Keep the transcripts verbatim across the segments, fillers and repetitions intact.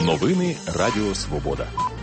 Новини Радіо Свобода.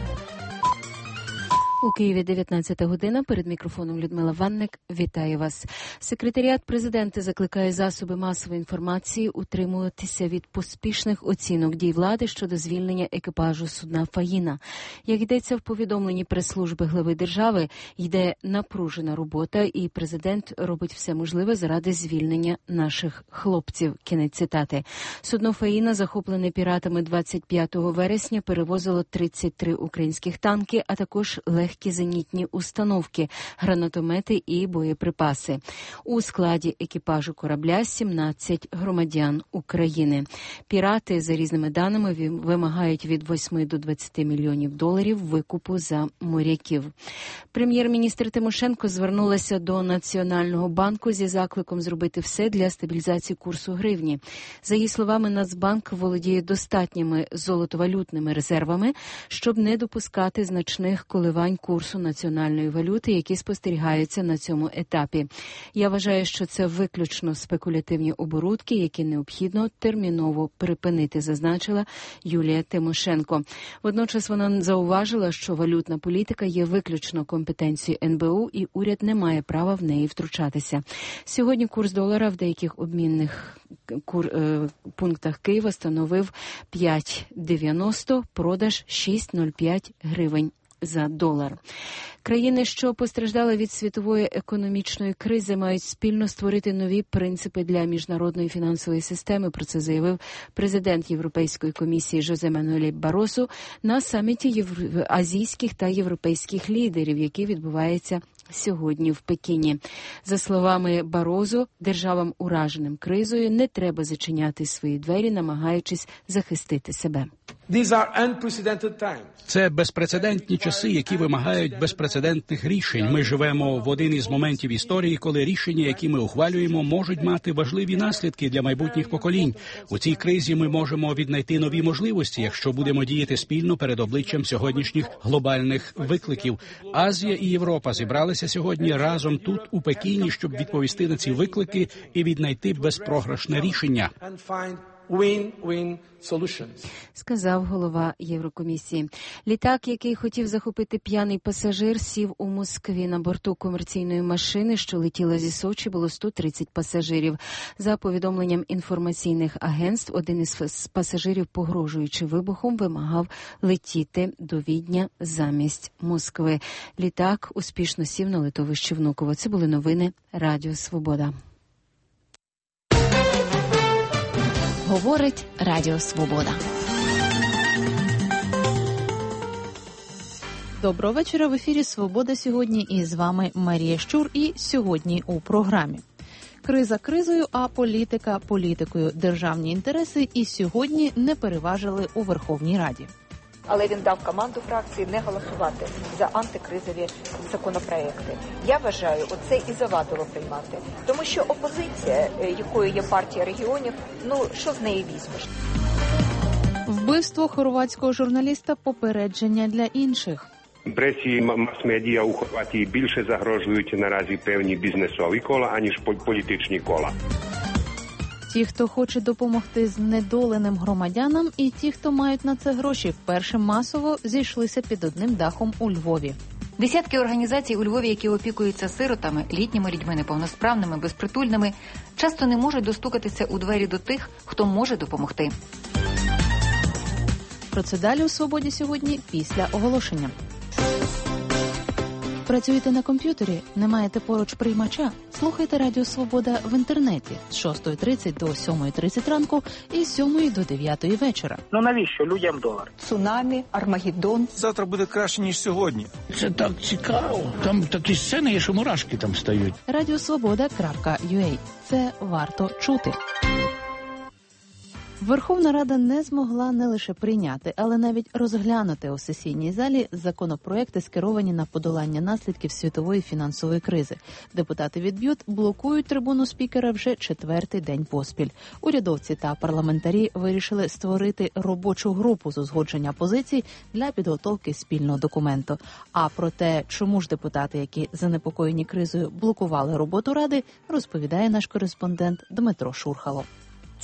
У Києві дев'ятнадцята година. Перед мікрофоном Людмила Ванник. Вітаю вас. Секретаріат президента закликає засоби масової інформації утримуватися від поспішних оцінок дій влади щодо звільнення екіпажу судна «Фаїна». Як йдеться в повідомленні прес-служби глави держави, йде напружена робота, і президент робить все можливе заради звільнення наших хлопців. Кінець цитати. Судно «Фаїна», захоплене піратами двадцять п'ятого вересня, перевозило тридцять три українських танки, а також легкі зенітні установки, гранатомети і боєприпаси. У складі екіпажу корабля сімнадцять громадян України. Пірати, за різними даними, вимагають від восьми до двадцяти мільйонів доларів викупу за моряків. Прем'єр-міністр Тимошенко звернулася до Національного банку зі закликом зробити все для стабілізації курсу гривні. За її словами, Нацбанк володіє достатніми золотовалютними резервами, щоб не допускати значних коливань курсу національної валюти, які спостерігаються на цьому етапі. Я вважаю, що це виключно спекулятивні оборудки, які необхідно терміново припинити, зазначила Юлія Тимошенко. Водночас вона зауважила, що валютна політика є виключно компетенцією ен бе у, і уряд не має права в неї втручатися. Сьогодні курс долара в деяких обмінних кур, е, пунктах Києва становив п'ять дев'яносто, продаж шість нуль п'ять гривень за долар. Країни, що постраждали від світової економічної кризи, мають спільно створити нові принципи для міжнародної фінансової системи. Про це заявив президент Європейської комісії Жозе Мануель Баросу на саміті євро... азійських та європейських лідерів, який відбувається сьогодні в Пекіні. За словами Барозу, державам, ураженим кризою, не треба зачиняти свої двері, намагаючись захистити себе. Це безпрецедентні часи, які вимагають безпрецедентних рішень. Ми живемо в один із моментів історії, коли рішення, які ми ухвалюємо, можуть мати важливі наслідки для майбутніх поколінь. У цій кризі ми можемо віднайти нові можливості, якщо будемо діяти спільно перед обличчям сьогоднішніх глобальних викликів. Азія і Європа зібралися сьогодні разом тут, у Пекіні, щоб відповісти на ці виклики і віднайти безпрограшне рішення. Win-win solutions. Сказав голова Єврокомісії. Літак, який хотів захопити п'яний пасажир, сів у Москві. На борту комерційної машини, що летіла зі Сочі, було сто тридцять пасажирів. За повідомленням інформаційних агентств, один із пасажирів, погрожуючи вибухом, вимагав летіти до Відня замість Москви. Літак успішно сів на литовище Внуково. Це були новини Радіо Свобода. Говорить Радіо Свобода. Доброго вечора. В ефірі «Свобода» сьогодні. І з вами Марія Щур. І сьогодні у програмі. Криза кризою, а політика політикою. Державні інтереси і сьогодні не переважили у Верховній Раді. Але він дав команду фракції не голосувати за антикризові законопроекти. Я вважаю, оце і завадило приймати. Тому що опозиція, якою є партія регіонів, ну, що з неї візьмеш? Вбивство хорватського журналіста – попередження для інших. Пресі мас-медіа у Хорватії більше загрожують наразі певні бізнесові кола, аніж політичні кола. Ті, хто хоче допомогти знедоленим громадянам, і ті, хто мають на це гроші, вперше масово зійшлися під одним дахом у Львові. Десятки організацій у Львові, які опікуються сиротами, літніми людьми, неповносправними, безпритульними, часто не можуть достукатися у двері до тих, хто може допомогти. Про це далі у «Свободі» сьогодні після оголошення. Працюєте на комп'ютері? Не маєте поруч приймача? Слухайте Радіо Свобода в інтернеті з шостої тридцять до сьомої тридцять ранку і з сьомої до дев'ятої вечора. Ну навіщо людям долар? Цунамі, Армагеддон. Завтра буде краще, ніж сьогодні. Це так цікаво. Там такі сцени є, що мурашки там стають. радіосвобода крапка ю а. Це варто чути. Верховна Рада не змогла не лише прийняти, але навіть розглянути у сесійній залі законопроекти, скеровані на подолання наслідків світової фінансової кризи. Депутати від БЮТ блокують трибуну спікера вже четвертий день поспіль. Урядовці та парламентарі вирішили створити робочу групу з узгодження позицій для підготовки спільного документу. А про те, чому ж депутати, які занепокоєні кризою, блокували роботу Ради, розповідає наш кореспондент Дмитро Шурхало.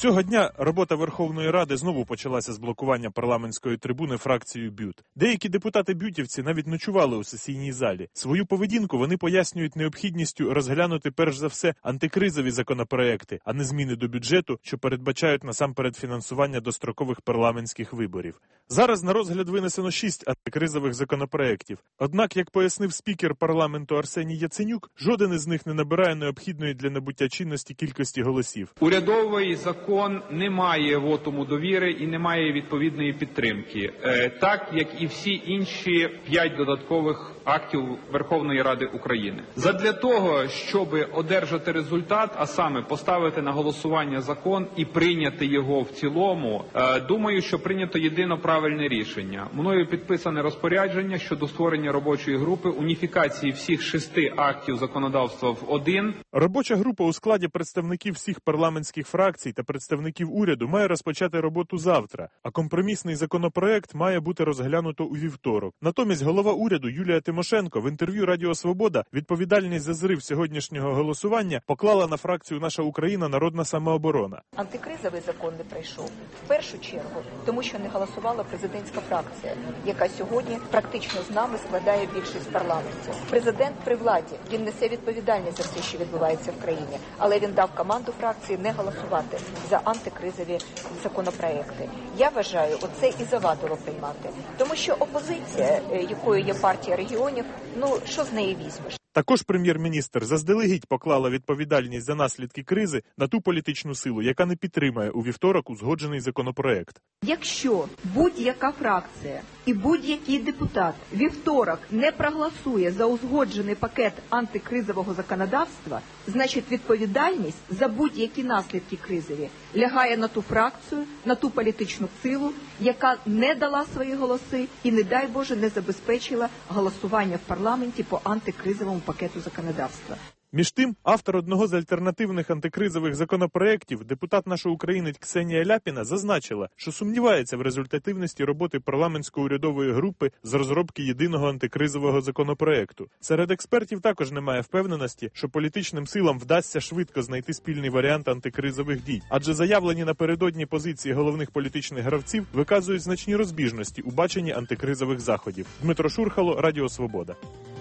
Цього дня робота Верховної Ради знову почалася з блокування парламентської трибуни фракцією БЮТ. Деякі депутати-бютівці навіть ночували у сесійній залі. Свою поведінку вони пояснюють необхідністю розглянути перш за все антикризові законопроекти, а не зміни до бюджету, що передбачають насамперед фінансування дострокових парламентських виборів. Зараз на розгляд винесено шість антикризових законопроєктів. Однак, як пояснив спікер парламенту Арсеній Яценюк, жоден із них не набирає необхідної для набуття чинності кількості голосів. Урядовий закон не має вотуму довіри і не має відповідної підтримки, так як і всі інші п'ять додаткових актів Верховної Ради України. Задля того, щоб одержати результат, а саме поставити на голосування закон і прийняти його в цілому, думаю, що прийнято єдино правильне рішення. Мною підписане розпорядження щодо створення робочої групи, уніфікації всіх шести актів законодавства в один. Робоча група у складі представників всіх парламентських фракцій та представників уряду має розпочати роботу завтра, а компромісний законопроект має бути розглянуто у вівторок. Натомість голова уряду Юлія Тимошенко в інтерв'ю Радіо Свобода відповідальність за зрив сьогоднішнього голосування поклала на фракцію «Наша Україна. Народна самооборона». Антикризовий закон не пройшов в першу чергу, тому що не голосувала президентська фракція, яка сьогодні практично з нами складає більшість в парламенті. Президент при владі, він несе відповідальність за все, що відбувається в країні, але він дав команду фракції не голосувати за антикризові законопроекти. Я вважаю, оце і завадило приймати, тому що опозиція, якою є партія регіонів, ну що з неї візьмеш? Також прем'єр-міністр заздалегідь поклала відповідальність за наслідки кризи на ту політичну силу, яка не підтримає у вівторок узгоджений законопроект. Якщо будь-яка фракція і будь-який депутат вівторок не проголосує за узгоджений пакет антикризового законодавства, значить відповідальність за будь-які наслідки кризові лягає на ту фракцію, на ту політичну силу, яка не дала свої голоси і, не дай Боже, не забезпечила голосування в парламенті по антикризовому пакету законодавства. Між тим, автор одного з альтернативних антикризових законопроєктів, депутат «Нашої України» Ксенія Ляпіна, зазначила, що сумнівається в результативності роботи парламентсько-урядової групи з розробки єдиного антикризового законопроєкту. Серед експертів також немає впевненості, що політичним силам вдасться швидко знайти спільний варіант антикризових дій, адже заявлені напередодні позиції головних політичних гравців виказують значні розбіжності у баченні антикризових заходів. Дмитро Шурхало, Радіо Свобода.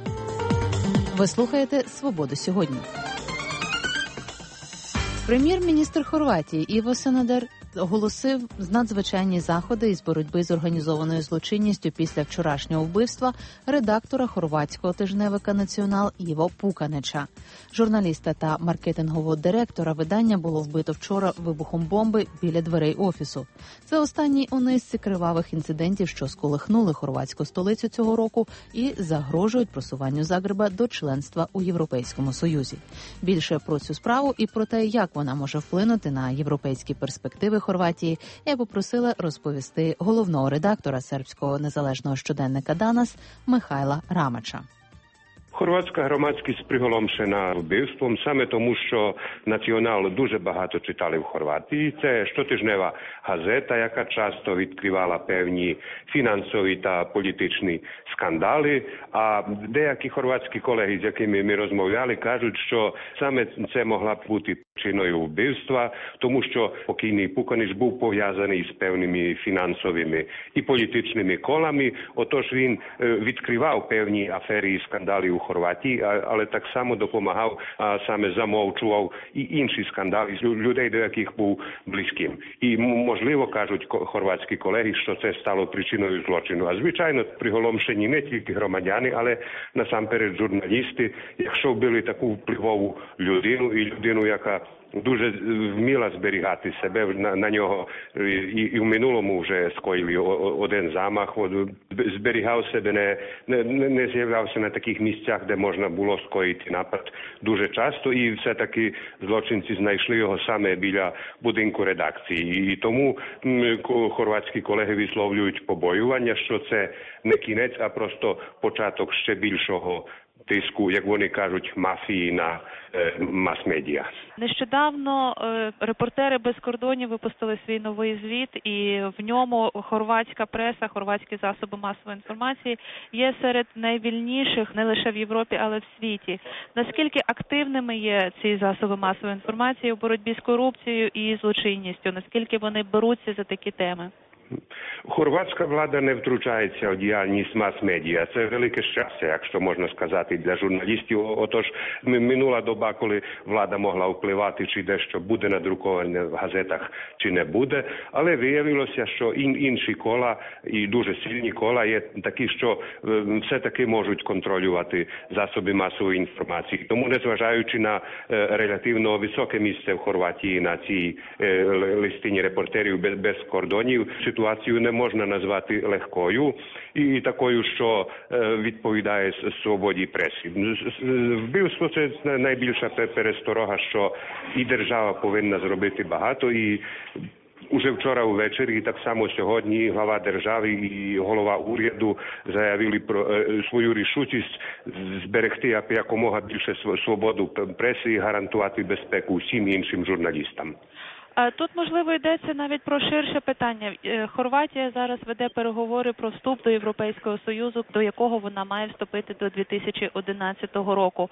Ви слухаєте «Свободу сьогодні». Прем'єр-міністр Хорватії Іво Санадер оголосив надзвичайні заходи із боротьби з організованою злочинністю після вчорашнього вбивства редактора хорватського тижневика «Націонал» Іво Пуканеча. Журналіста та маркетингового директора видання було вбито вчора вибухом бомби біля дверей офісу. Це останній у низці кривавих інцидентів, що сколихнули хорватську столицю цього року і загрожують просуванню Загреба до членства у Європейському Союзі. Більше про цю справу і про те, як вона може вплинути на європейські перспективи Хорватії, я попросила розповісти головного редактора сербського незалежного щоденника «Данас» Михайла Рамача. Хорватська громадськість приголомшена вбивством саме тому, що «Націонал» дуже багато читали в Хорватії. Це щотижнева газета, яка часто відкривала певні фінансові та політичні скандали. А деякі хорватські колеги, з якими ми розмовляли, кажуть, що саме це могла б бути причиною вбивства, тому що покійний Пуканич був пов'язаний з певними фінансовими і політичними колами. Отож він відкривав певні афери і скандали у Хорватії, але так само допомагав, а саме замовчував і інші скандали з людей, до яких був близьким. І можливо, кажуть хорватські колеги, що це стало причиною злочину. А звичайно, приголомшені не тільки громадяни, але насамперед журналісти, якщо вбили таку впливову людину і людину, яка дуже вміла зберігати себе, на, на нього і, і в минулому вже скоїли один замах, зберігав себе, не, не, не з'являвся на таких місцях, де можна було скоїти напад дуже часто, і все-таки злочинці знайшли його саме біля будинку редакції. І тому хорватські колеги висловлюють побоювання, що це не кінець, а просто початок ще більшого тиску, як вони кажуть, мафії на е, мас-медіа. Нещодавно е, репортери без кордонів випустили свій новий звіт, і в ньому хорватська преса, хорватські засоби масової інформації є серед найвільніших не лише в Європі, але в світі. Наскільки активними є ці засоби масової інформації у боротьбі з корупцією і злочинністю? Наскільки вони беруться за такі теми? Хорватська влада не втручається у діяльність мас-медіа. Це велике щастя, якщо можна сказати, для журналістів. Отож, минула доба, коли влада могла впливати, чи дещо буде надруковане в газетах, чи не буде. Але виявилося, що інші кола, і дуже сильні кола, є такі, що все-таки можуть контролювати засоби масової інформації. Тому, незважаючи на релятивно високе місце в Хорватії на цій листині репортерів без, без кордонів, ситуацію не можна назвати легкою і такою, що відповідає свободі преси. Вбивство – це найбільша пересторога, що і держава повинна зробити багато, і уже вчора ввечері, і так само сьогодні глава держави і голова уряду заявили про свою рішучість зберегти якомога більше свободу преси і гарантувати безпеку всім іншим журналістам. Тут, можливо, йдеться навіть про ширше питання. Хорватія зараз веде переговори про вступ до Європейського Союзу, до якого вона має вступити до дві тисячі одинадцятого року.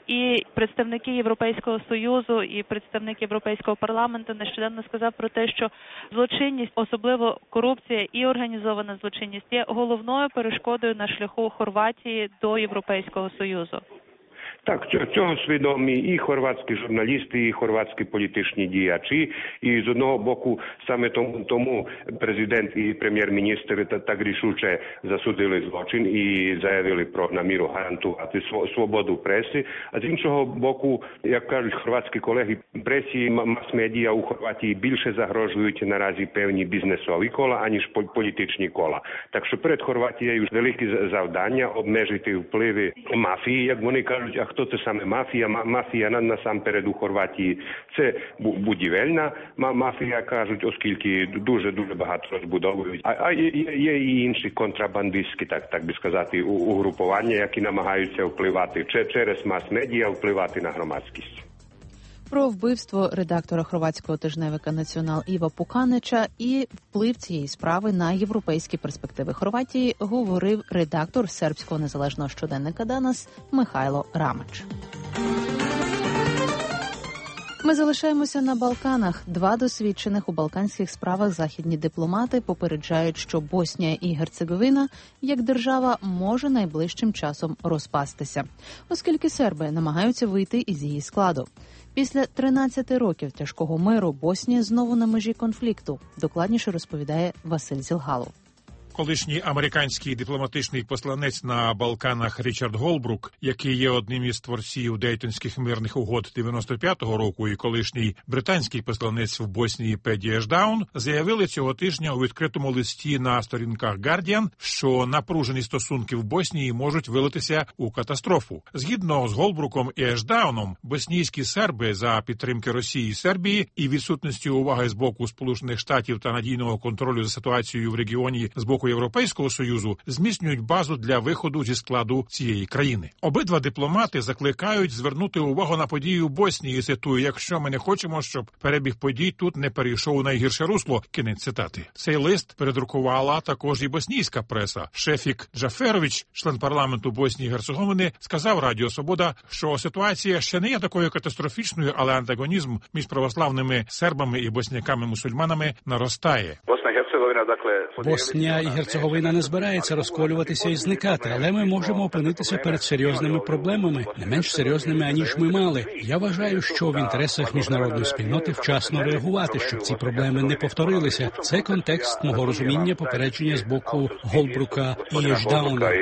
І представники Європейського Союзу, і представник Європейського парламенту нещодавно сказав про те, що злочинність, особливо корупція і організована злочинність, є головною перешкодою на шляху Хорватії до Європейського Союзу. Так, цього свідомі і хорватські журналісти, і хорватські політичні діячі. І з одного боку, саме тому, тому президент і прем'єр-міністр так рішуче засудили злочин і заявили про наміру гарантувати свободу преси. А з іншого боку, як кажуть хорватські колеги, пресі, мас-медіа у Хорватії більше загрожують наразі певні бізнесові кола, аніж політичні кола. Так що перед Хорватією великі завдання обмежити впливи мафії, як вони кажуть. А хто це саме мафія? Мафія насамперед у Хорватії це будівельна мафія, кажуть, оскільки дуже-дуже багато розбудовують. А, а є, є і інші контрабандистські, так, так би сказати, угрупування, які намагаються впливати через мас-медіа, впливати на громадськість. Про вбивство редактора хорватського тижневика «Націонал» Іва Пуканича і вплив цієї справи на європейські перспективи Хорватії говорив редактор сербського незалежного щоденника «Данас» Михайло Рамич. Ми залишаємося на Балканах. Два досвідчених у балканських справах західні дипломати попереджають, що Боснія і Герцеговина як держава може найближчим часом розпастися, оскільки серби намагаються вийти із її складу. Після тринадцяти років тяжкого миру Боснія знову на межі конфлікту. Докладніше розповідає Василь Зілгалов. Колишній американський дипломатичний посланець на Балканах Річард Голбрук, який є одним із творців Дейтонських мирних угод дев'яносто п'ятого року, і колишній британський посланець в Боснії Педі Ешдаун, заявили цього тижня у відкритому листі на сторінках Guardian, що напружені стосунки в Боснії можуть вилитися у катастрофу. Згідно з Голбруком і Ешдауном, боснійські серби за підтримки Росії і Сербії і відсутності уваги з боку Сполучених Штатів та надійного контролю за ситуацією в регіоні з боку Європейського Союзу зміцнюють базу для виходу зі складу цієї країни. Обидва дипломати закликають звернути увагу на події у Боснії, цитую, якщо ми не хочемо, щоб перебіг подій тут не перейшов у найгірше русло, кінець цитати. Цей лист передрукувала також і боснійська преса. Шефік Джаферович, член парламенту Боснії і Герцеговини, сказав Радіо Свобода, що ситуація ще не є такою катастрофічною, але антагонізм між православними сербами і босняками-мусульманами наростає. Боснія і Герцеговина не збирається розколюватися і зникати, але ми можемо опинитися перед серйозними проблемами, не менш серйозними, аніж ми мали. Я вважаю, що в інтересах міжнародної спільноти вчасно реагувати, щоб ці проблеми не повторилися. Це контекст мого розуміння попередження з боку Голбрука і Ешдауна.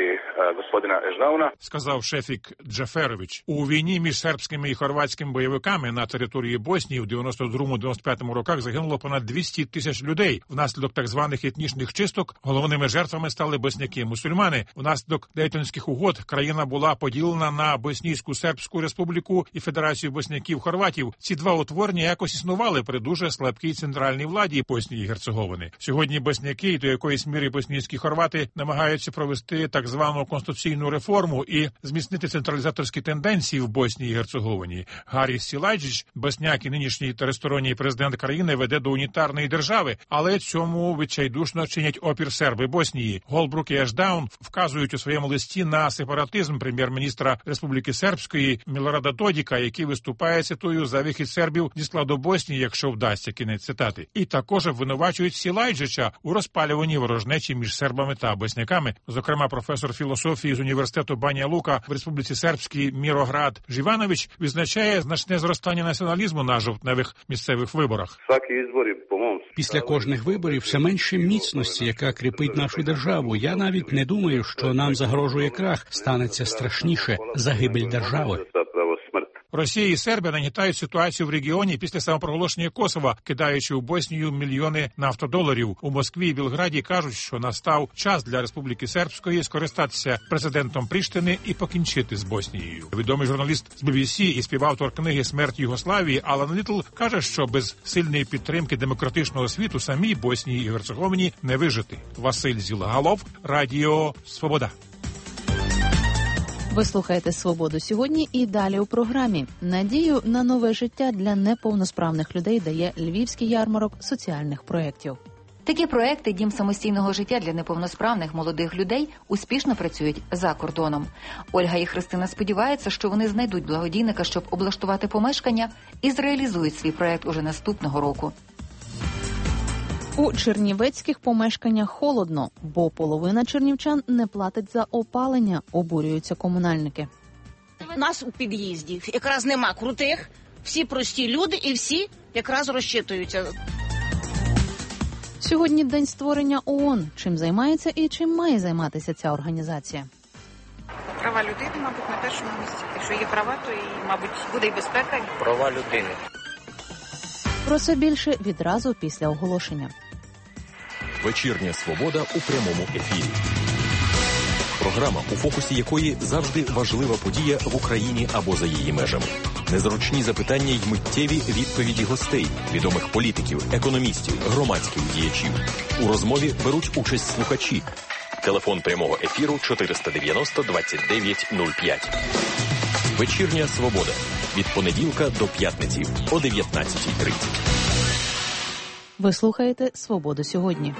Сказав Шефік Джаферович. У війні між сербськими і хорватськими бойовиками на території Боснії в дев'яносто другому - дев'яносто п'ятому роках загинуло понад двісті тисяч людей. Внаслідок так званих етнічних чисток головними жертвами стали босняки-мусульмани. Внаслідок Дейтонських угод країна була поділена на Боснійську Сербську Республіку і Федерацію босняків-хорватів. Ці два утворення якось існували при дуже слабкій центральній владі Боснії і Герцеговини. Сьогодні босняки і до якоїсь міри боснійські хорвати намагаються провести так звану конституційну пенсійну реформу і зміцнити централізаторські тенденції в Боснії і Герцеговині. Гарріс Сілайджич, босняк і нинішній тристоронній президент країни, веде до унітарної держави, але цьому відчайдушно чинять опір серби Боснії. Голбрук і Ешдаун вказують у своєму листі на сепаратизм прем'єр-міністра Республіки Сербської Мілорада Додіка, який виступає, цитую, за вихід сербів зі складу Боснії, якщо вдасться, кінець цитати. І також обвинувачують Сілайджича у розпалюванні ворожнечі між сербами та босняками. Зокрема, професор філософії з університету Баня Лука в Республіці Сербській Міроград Живанович відзначає значне зростання націоналізму на жовтневих місцевих виборах. Після кожних виборів все менше міцності, яка кріпить нашу державу. Я навіть не думаю, що нам загрожує крах. Станеться страшніше – загибель держави. Росія і Сербія нагнітають ситуацію в регіоні після самопроголошення Косова, кидаючи у Боснію мільйони нафтодоларів. У Москві і Білграді кажуть, що настав час для Республіки Сербської скористатися президентом Пріштини і покінчити з Боснією. Відомий журналіст з бі бі сі і співавтор книги «Смерть Югославії» Алан Літл каже, що без сильної підтримки демократичного світу самій Боснії і Герцеговині не вижити. Василь Зілагалов, Радіо Свобода. Ви слухаєте «Свободу сьогодні» і далі у програмі. Надію на нове життя для неповносправних людей дає Львівський ярмарок соціальних проєктів. Такі проекти «Дім самостійного життя для неповносправних молодих людей» успішно працюють за кордоном. Ольга і Христина сподіваються, що вони знайдуть благодійника, щоб облаштувати помешкання, і зреалізують свій проект уже наступного року. У чернівецьких помешканнях холодно, бо половина чернівчан не платить за опалення, обурюються комунальники. У нас у під'їзді якраз нема крутих, всі прості люди і всі якраз розчитуються. Сьогодні день створення ООН. Чим займається і чим має займатися ця організація? Права людини, мабуть, на першому місці. Якщо є права, то, і, мабуть, буде і безпека. Права людини. Про це більше відразу після оголошення. Вечірня свобода у прямому ефірі. Програма, у фокусі якої завжди важлива подія в Україні або за її межами. Незручні запитання й миттєві відповіді гостей, відомих політиків, економістів, громадських діячів. У розмові беруть участь слухачі. Телефон прямого ефіру чотириста дев'яносто двадцять дев'ять нуль п'ять. Вечірня свобода. Від понеділка до п'ятниці о дев'ятнадцятій тридцять. Ви слухаєте «Свободу сьогодні».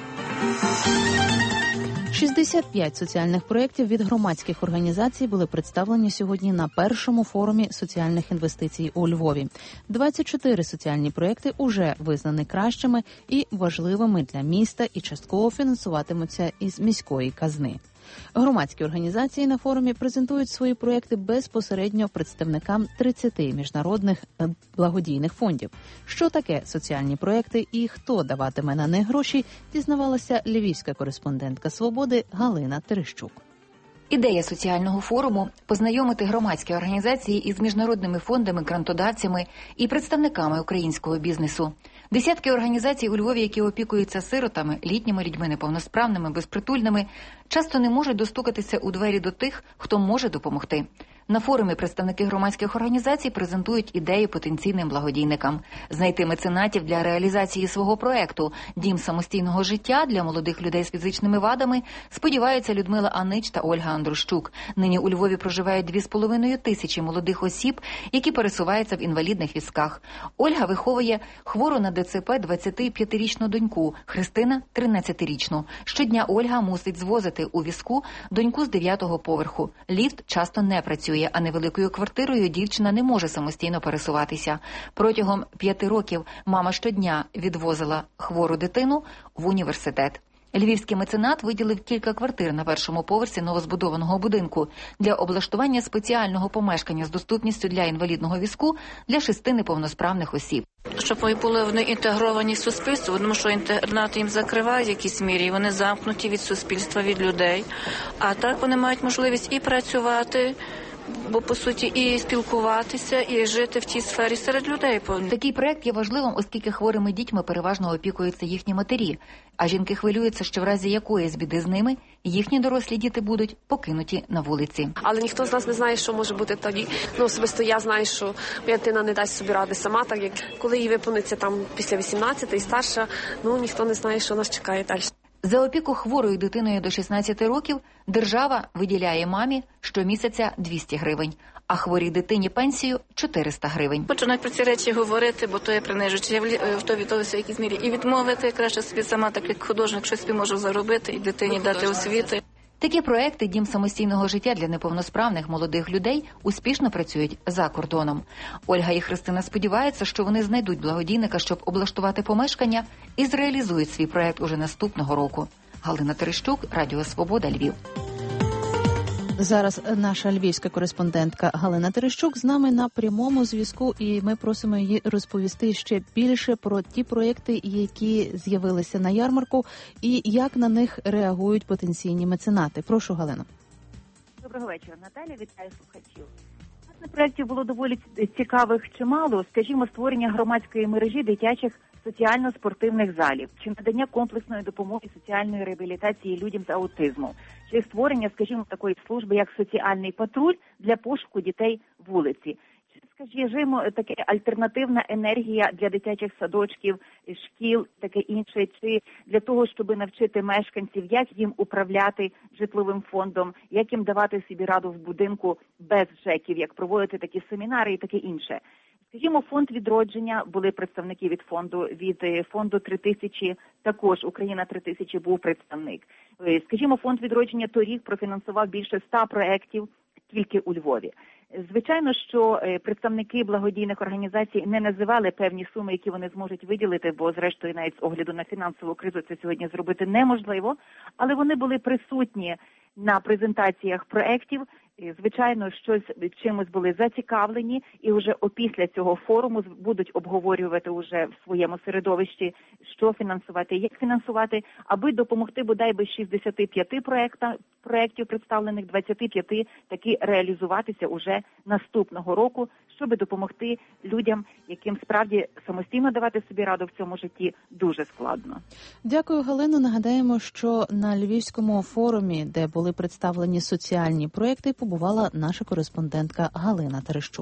шістдесят п'ять соціальних проєктів від громадських організацій були представлені сьогодні на першому форумі соціальних інвестицій у Львові. двадцять чотири соціальні проєкти уже визнані кращими і важливими для міста і частково фінансуватимуться із міської казни. Громадські організації на форумі презентують свої проєкти безпосередньо представникам тридцяти міжнародних благодійних фондів. Що таке соціальні проєкти і хто даватиме на них гроші, дізнавалася львівська кореспондентка «Свободи» Галина Терещук. Ідея соціального форуму – познайомити громадські організації із міжнародними фондами, грантодавцями і представниками українського бізнесу. Десятки організацій у Львові, які опікуються сиротами, літніми людьми, неповносправними, безпритульними, часто не можуть достукатися у двері до тих, хто може допомогти. На форумі представники громадських організацій презентують ідеї потенційним благодійникам. Знайти меценатів для реалізації свого проекту «Дім самостійного життя для молодих людей з фізичними вадами» сподіваються Людмила Анич та Ольга Андрущук. Нині у Львові проживають дві з половиною тисячі молодих осіб, які пересуваються в інвалідних візках. Ольга виховує хвору на ДЦП двадцятип'ятирічну доньку, Христина – тринадцятирічну. Щодня Ольга мусить звозити у візку доньку з дев'ятого поверху. Ліфт часто не працює, а невеликою квартирою дівчина не може самостійно пересуватися. Протягом п'яти років мама щодня відвозила хвору дитину в університет. Львівський меценат виділив кілька квартир на першому поверсі новозбудованого будинку для облаштування спеціального помешкання з доступністю для інвалідного візку для шести неповносправних осіб. Щоб вони були вони інтегровані в суспільство, тому що інтернат їм закриває в якійсь мірі, і вони замкнуті від суспільства, від людей. А так вони мають можливість і працювати, бо, по суті, і спілкуватися, і жити в тій сфері серед людей. Такий проект є важливим, оскільки хворими дітьми переважно опікуються їхні матері, а жінки хвилюються, що в разі якоїсь біди з ними їхні дорослі діти будуть покинуті на вулиці. Але ніхто з нас не знає, що може бути тоді. Ну, особисто я знаю, що моя дитина не дасть собі ради сама, так як коли їй виповниться там після вісімнадцяти і старша, ну ніхто не знає, що нас чекає далі. За опіку хворою дитиною до шістнадцяти років держава виділяє мамі щомісяця двісті гривень, а хворій дитині пенсію – чотириста гривень. Хочу навіть про ці речі говорити, бо то є принижуюче. Я в то відтовуся в якійсь мірі і відмовити, краще собі сама, так як художник, щось собі можу заробити і дитині дати освіти. Такі проекти «Дім самостійного життя» для неповносправних молодих людей успішно працюють за кордоном. Ольга і Христина сподіваються, що вони знайдуть благодійника, щоб облаштувати помешкання, і зреалізують свій проект уже наступного року. Галина Терещук, Радіо Свобода, Львів. Зараз наша львівська кореспондентка Галина Терещук з нами на прямому зв'язку, і ми просимо її розповісти ще більше про ті проєкти, які з'явилися на ярмарку, і як на них реагують потенційні меценати. Прошу, Галина. Доброго вечора, Наталя. Вітаю слухачів. Власне, проєктів було доволі цікавих чимало. Скажімо, створення громадської мережі дитячих соціально-спортивних залів, чи надання комплексної допомоги соціальної реабілітації людям з аутизмом, чи створення, скажімо, такої служби, як соціальний патруль для пошуку дітей вулиці, чи, скажімо, таке альтернативна енергія для дитячих садочків, шкіл, таке інше, чи для того, щоб навчити мешканців, як їм управляти житловим фондом, як їм давати собі раду в будинку без ЖЕКів, як проводити такі семінари і таке інше. Скажімо, фонд відродження, були представники від фонду, від фонду три тисячі, також Україна три тисячі був представник. Скажімо, фонд відродження торік профінансував більше ста проєктів тільки у Львові. Звичайно, що представники благодійних організацій не називали певні суми, які вони зможуть виділити, бо зрештою навіть з огляду на фінансову кризу це сьогодні зробити неможливо, але вони були присутні на презентаціях проєктів, звичайно, щось чимось були зацікавлені, і вже опісля цього форуму будуть обговорювати уже в своєму середовищі, що фінансувати, як фінансувати, аби допомогти бодай би шістдесяти п'яти проєкта, проєктів, представлених двадцяти п'яти, таки реалізуватися уже наступного року, щоб допомогти людям, яким справді самостійно давати собі раду в цьому житті дуже складно. Дякую, Галино. Нагадаємо, що на Львівському форумі, де були представлені соціальні проєкти, побувала наша кореспондентка Галина Терещук.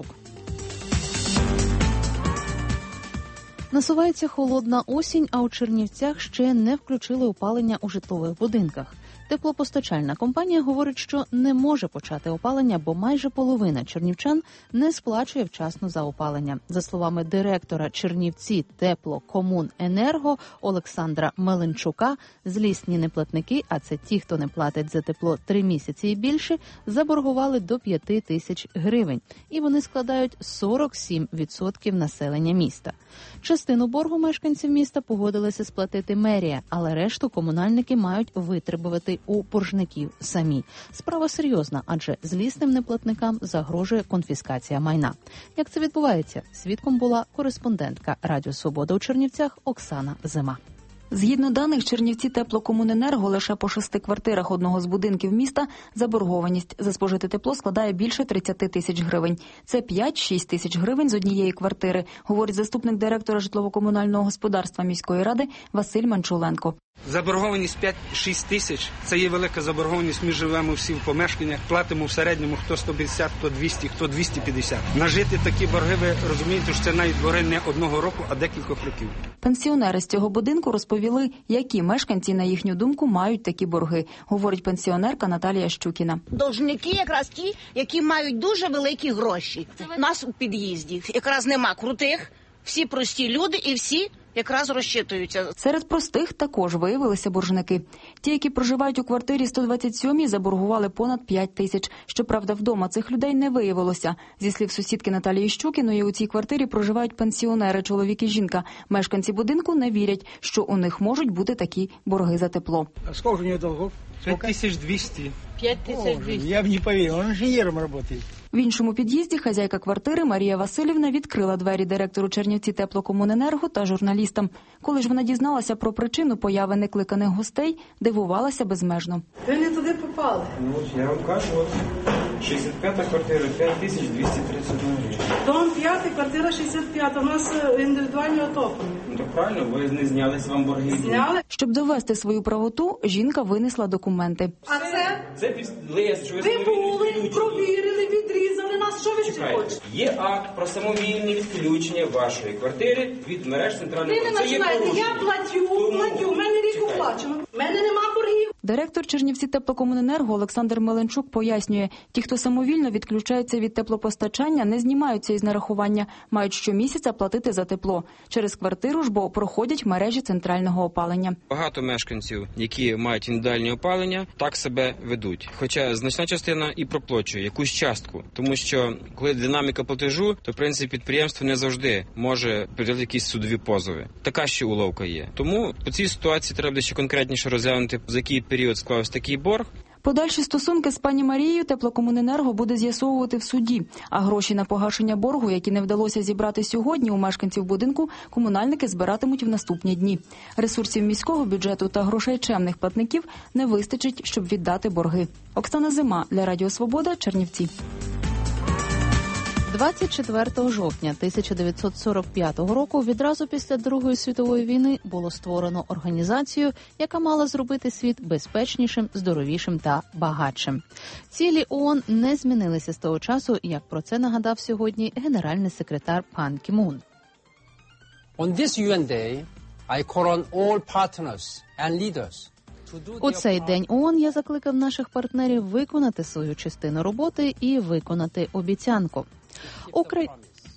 Насувається холодна осінь, а у Чернівцях ще не включили опалення у житлових будинках. Теплопостачальна компанія говорить, що не може почати опалення, бо майже половина чернівчан не сплачує вчасно за опалення. За словами директора Чернівці Теплокомуненерго Олександра Меленчука, злісні неплатники, а це ті, хто не платить за тепло три місяці і більше, заборгували до п'яти тисяч гривень. І вони складають сорок сім відсотків населення міста. Частину боргу мешканців міста погодилися сплатити мерія, але решту комунальники мають витребувати у боржників самі. Справа серйозна, адже злісним неплатникам загрожує конфіскація майна. Як це відбувається? Свідком була кореспондентка Радіо Свобода у Чернівцях Оксана Зима. Згідно даних Чернівці Теплокомуненерго, лише по шести квартирах одного з будинків міста заборгованість за спожите тепло складає більше тридцять тисяч гривень. Це п'ять-шість тисяч гривень з однієї квартири, говорить заступник директора житлово-комунального господарства міської ради Василь Манчуленко. Заборгованість п'ять-шість тисяч – це є велика заборгованість. Ми живемо всі в помешканнях, платимо в середньому хто сто п'ятдесят, хто двісті, хто двісті п'ятдесят. Нажити такі борги, ви розумієте, що це навіть борги не одного року, а декількох років. Пенсіонери з цього будинку розповіли, які мешканці, на їхню думку, мають такі борги, говорить пенсіонерка Наталія Щукіна. Должники якраз ті, які мають дуже великі гроші. У нас у під'їзді якраз нема крутих, всі прості люди і всі якраз розчитуються. Серед простих також виявилися боржники. Ті, які проживають у квартирі сто двадцять сьомій, заборгували понад п'ять тисяч. Щоправда, вдома цих людей не виявилося. Зі слів сусідки Наталії Щукіної, у цій квартирі проживають пенсіонери, чоловік і жінка. Мешканці будинку не вірять, що у них можуть бути такі борги за тепло. А скільки у нього довгов? п'ять тисяч двісті. п'ять тисяч двісті. Я б не повірив, він інженером працює. В іншому під'їзді хазяйка квартири Марія Васильівна відкрила двері директору Чернівці Теплокомуненерго та журналістам. Коли ж вона дізналася про причину появи некликаних гостей, дивувалася безмежно. Ви не туди попали. Ну, я вам кажу, от шістдесят п'ята квартира, п'ять тисяч двісті тридцять один гривень. Дом п'ятий, квартира шістдесят п'ята, у нас індивідуальне отоплення. Ну, то правильно, ви не знялись, вам борги. Зняли. Щоб довести свою правоту, жінка винесла документи. А це? Це лист, що ви Ви були, провірили, відрізали нас вас що ви ще хочете? Є акт про самовільне відключення вашої квартири від мереж центральної Ви не починаєте, я платю, платю, в мене рік оплачено, в мене нема боргів. Директор Чернівці теплокомуненерго Олександр Меленчук пояснює, ті, хто самовільно відключаються від теплопостачання, не знімаються із нарахування, мають щомісяця платити за тепло. Через квартиру ж, бо проходять мережі центрального опалення. Багато мешканців, які мають індивідуальне опалення, так себе ведуть. Хоча значна частина і проплачує якусь частку. Тому що, коли динаміка платежу, то, в принципі, підприємство не завжди може прийняти якісь судові позови. Така ще уловка є. Тому по цій ситуації треба ще конкретніше розглянути, за який період склався такий борг. Подальші стосунки з пані Марією теплокомуненерго буде з'ясовувати в суді, а гроші на погашення боргу, які не вдалося зібрати сьогодні у мешканців будинку, комунальники збиратимуть в наступні дні. Ресурсів міського бюджету та грошей чемних платників не вистачить, щоб віддати борги. Оксана Зима для Радіо Свобода, Чернівці. двадцять четвертого жовтня тисяча дев'ятсот сорок п'ятого року, відразу після Другої світової війни, було створено організацію, яка мала зробити світ безпечнішим, здоровішим та багатшим. Цілі ООН не змінилися з того часу, як про це нагадав сьогодні генеральний секретар Пан Кі Мун. On this ю ен Day, I call on all partners and leaders. У цей день ООН я закликав наших партнерів виконати свою частину роботи і виконати обіцянку. Украї...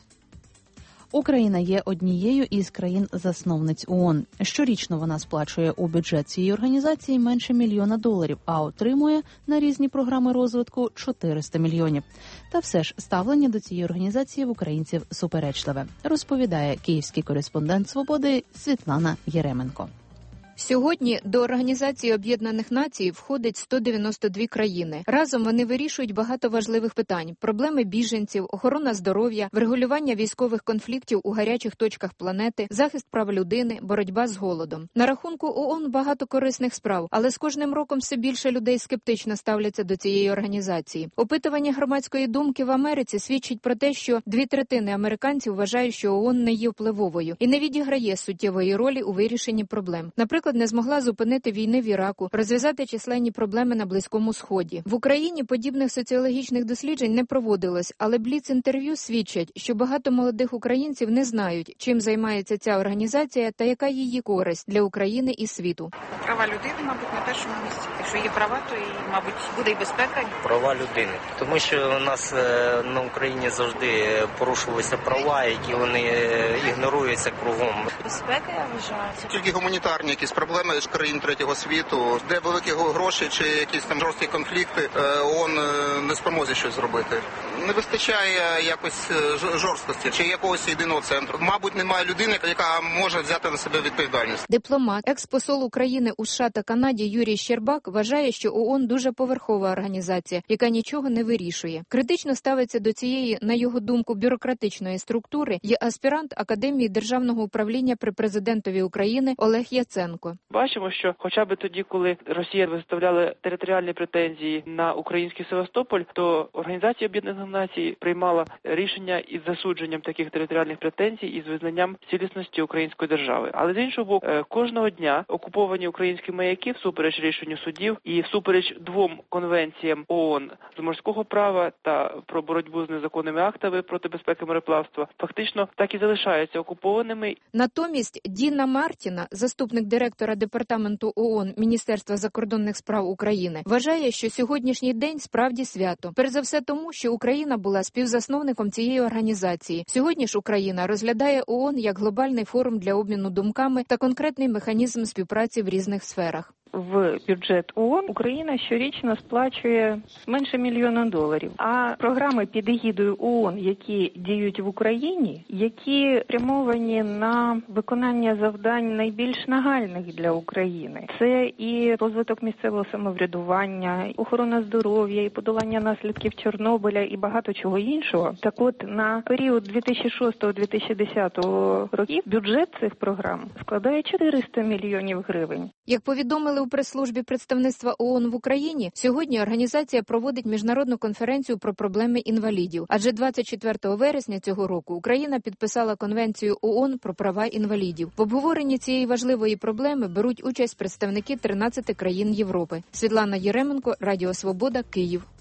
Україна є однією із країн-засновниць ООН. Щорічно вона сплачує у бюджет цієї організації менше мільйона доларів, а отримує на різні програми розвитку чотириста мільйонів. Та все ж ставлення до цієї організації в українців суперечливе, розповідає київський кореспондент «Свободи» Світлана Єременко. Сьогодні до Організації Об'єднаних Націй входить сто дев'яносто дві країни. Разом вони вирішують багато важливих питань: проблеми біженців, охорона здоров'я, врегулювання військових конфліктів у гарячих точках планети, захист прав людини, боротьба з голодом. На рахунку ООН багато корисних справ, але з кожним роком все більше людей скептично ставляться до цієї організації. Опитування громадської думки в Америці свідчить про те, що дві третини американців вважають, що ООН не є впливовою і не відіграє суттєвої ролі у вирішенні проблем. Наприклад, не змогла зупинити війни в Іраку, розв'язати численні проблеми на Близькому Сході. В Україні подібних соціологічних досліджень не проводилось, але бліц-інтерв'ю свідчать, що багато молодих українців не знають, чим займається ця організація та яка її користь для України і світу. Права людини, мабуть, на першому місці. Якщо є права, то і, мабуть, буде і безпека. Права людини. Тому що у нас на Україні завжди порушувалися права, які вони ігноруються кругом. Безпека, я вважаю. Тільки гуманітарні якісь проблеми з країн третього світу, де великі гроші чи якісь там жорсткі конфлікти, ООН не спромозі щось зробити. Не вистачає якось жорсткості чи якогось єдиного центру. Мабуть, немає людини, яка може взяти на себе відповідальність. Дипломат, експосол України у США та Канаді Юрій Щербак вважає, що ООН дуже поверхова організація, яка нічого не вирішує. Критично ставиться до цієї, на його думку, бюрократичної структури є аспірант Академії державного управління при президентові України Олег Яценко. Бачимо, що хоча б тоді, коли Росія виставляла територіальні претензії на український Севастополь, то Організація Об'єднаних Націй приймала рішення із засудженням таких територіальних претензій і з визнанням цілісності української держави. Але з іншого боку, кожного дня окуповані українські маяки всупереч рішенню судів і всупереч двом конвенціям ООН з морського права та про боротьбу з незаконними актами проти безпеки мореплавства, фактично так і залишаються окупованими. Натомість Діна Мартіна, заступник директора департаменту ООН Міністерства закордонних справ України, вважає, що сьогоднішній день справді свято. Перш за все тому, що Україна була співзасновником цієї організації. Сьогодні ж Україна розглядає ООН як глобальний форум для обміну думками та конкретний механізм співпраці в різних сферах. В бюджет ООН Україна щорічно сплачує менше мільйона доларів. А програми під егідою ООН, які діють в Україні, які спрямовані на виконання завдань найбільш нагальних для України. Це і розвиток місцевого самоврядування, охорона здоров'я, і подолання наслідків Чорнобиля, і багато чого іншого. Так от, на період дві тисячі шостого - дві тисячі десятого років бюджет цих програм складає чотириста мільйонів гривень. Як повідомили у прес-службі представництва ООН в Україні, сьогодні організація проводить міжнародну конференцію про проблеми інвалідів. Адже двадцять четвертого вересня цього року Україна підписала Конвенцію ООН про права інвалідів. В обговоренні цієї важливої проблеми беруть участь представники тринадцяти країн Європи. Світлана Єременко, Радіо Свобода, Київ.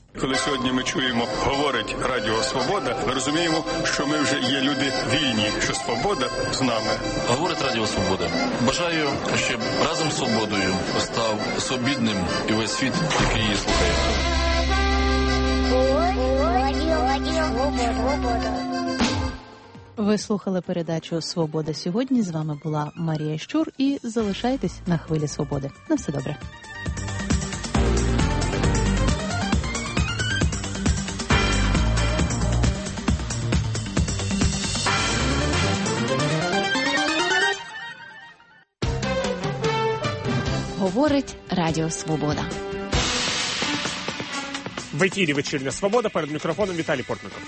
Коли сьогодні ми чуємо, говорить Радіо Свобода, ми розуміємо, що ми вже є люди вільні, що свобода з нами. Говорить Радіо Свобода. Бажаю, щоб разом з свободою став свобідним і весь світ, який її слухає. Ви слухали передачу «Свобода сьогодні». З вами була Марія Щур. І залишайтесь на хвилі свободи. На все добре. Говорить Радіо Свобода. В ефірі «Вечірня Свобода», перед мікрофоном Віталій Портников.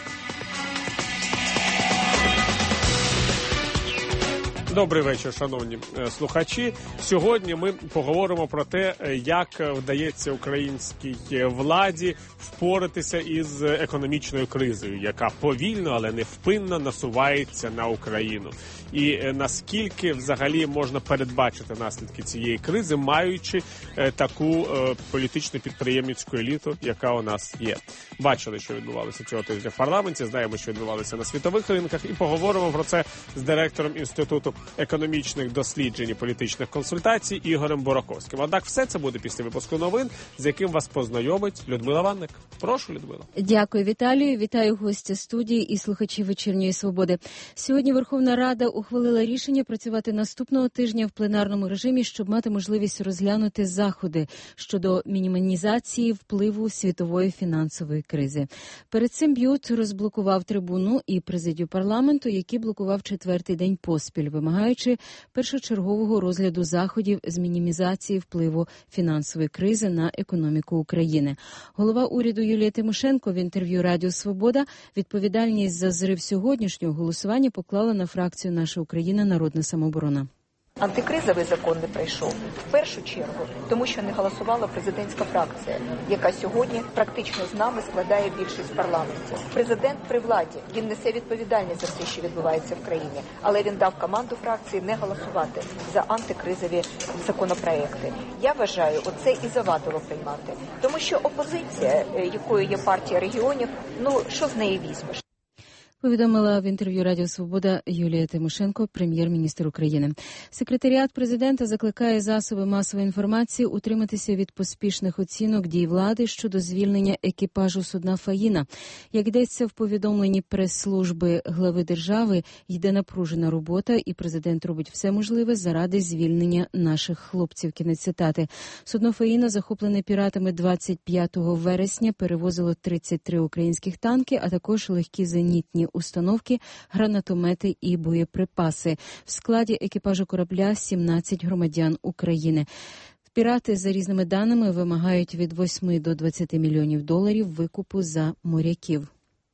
Добрий вечір, шановні слухачі. Сьогодні ми поговоримо про те, як вдається українській владі впоратися із економічною кризою, яка повільно, але невпинно насувається на Україну. І наскільки взагалі можна передбачити наслідки цієї кризи, маючи таку політичну підприємницьку еліту, яка у нас є. Бачили, що відбувалося цього тижня в парламенті, знаємо, що відбувалося на світових ринках, і поговоримо про це з директором Інституту економічних досліджень і політичних консультацій Ігорем Бураковським. Однак все це буде після випуску новин, з яким вас познайомить Людмила Ванник. Прошу, Людмила. Дякую, Віталію. Вітаю гостя студії і слухачів «Вечірньої Свободи». Сьогодні Верховна Рада ухвалила рішення працювати наступного тижня в пленарному режимі, щоб мати можливість розглянути заходи щодо мінімізації впливу світової фінансової кризи. Перед цим Б'ют розблокував трибуну і президію парламенту, який блокував четвертий день поспіль, вимагаючи першочергового розгляду заходів з мінімізації впливу фінансової кризи на економіку України. Голова уряду Юлія Тимошенко в інтерв'ю Радіо Свобода відповідальність за зрив сьогоднішнього голосування поклала на фракцію «Наша Україна. Народна самооборона». Антикризовий закон не пройшов в першу чергу, тому що не голосувала президентська фракція, яка сьогодні практично з нами складає більшість в парламенті. Президент при владі, він несе відповідальність за все, що відбувається в країні, але він дав команду фракції не голосувати за антикризові законопроекти. Я вважаю, оце і завадило приймати, тому що опозиція, якою є партія регіонів, ну що з неї візьмеш? Повідомила в інтерв'ю Радіо Свобода Юлія Тимошенко, прем'єр-міністр України. Секретаріат президента закликає засоби масової інформації утриматися від поспішних оцінок дій влади щодо звільнення екіпажу судна «Фаїна». Як йдеться в повідомленні прес-служби глави держави, йде напружена робота, і президент робить все можливе заради звільнення наших хлопців. Кінець цитати. Судно «Фаїна», захоплене піратами двадцять п'ятого вересня, перевозило тридцять три українських танки, а також легкі зенітні установки, гранатомети і боєприпаси. В складі екіпажу корабля сімнадцять громадян України. Пірати, за різними даними, вимагають від восьми до двадцяти мільйонів доларів викупу за моряків.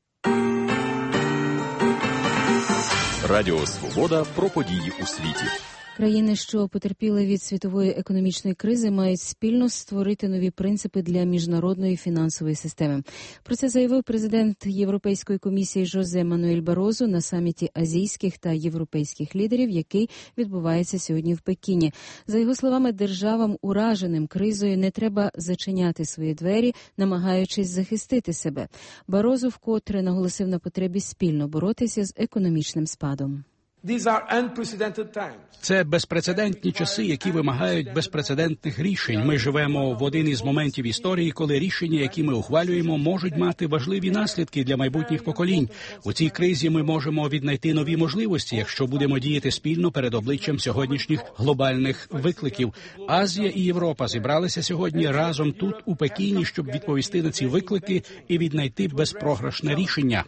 Радіо Свобода про події у світі. Країни, що потерпіли від світової економічної кризи, мають спільно створити нові принципи для міжнародної фінансової системи. Про це заявив президент Європейської комісії Жозе Мануель Барозо на саміті азійських та європейських лідерів, який відбувається сьогодні в Пекіні. За його словами, державам, ураженим кризою, не треба зачиняти свої двері, намагаючись захистити себе. Барозо вкотре наголосив на потребі спільно боротися з економічним спадом. Це безпрецедентні часи, які вимагають безпрецедентних рішень. Ми живемо в один із моментів історії, коли рішення, які ми ухвалюємо, можуть мати важливі наслідки для майбутніх поколінь. У цій кризі ми можемо віднайти нові можливості, якщо будемо діяти спільно перед обличчям сьогоднішніх глобальних викликів. Азія і Європа зібралися сьогодні разом тут, у Пекіні, щоб відповісти на ці виклики і віднайти безпрограшне рішення.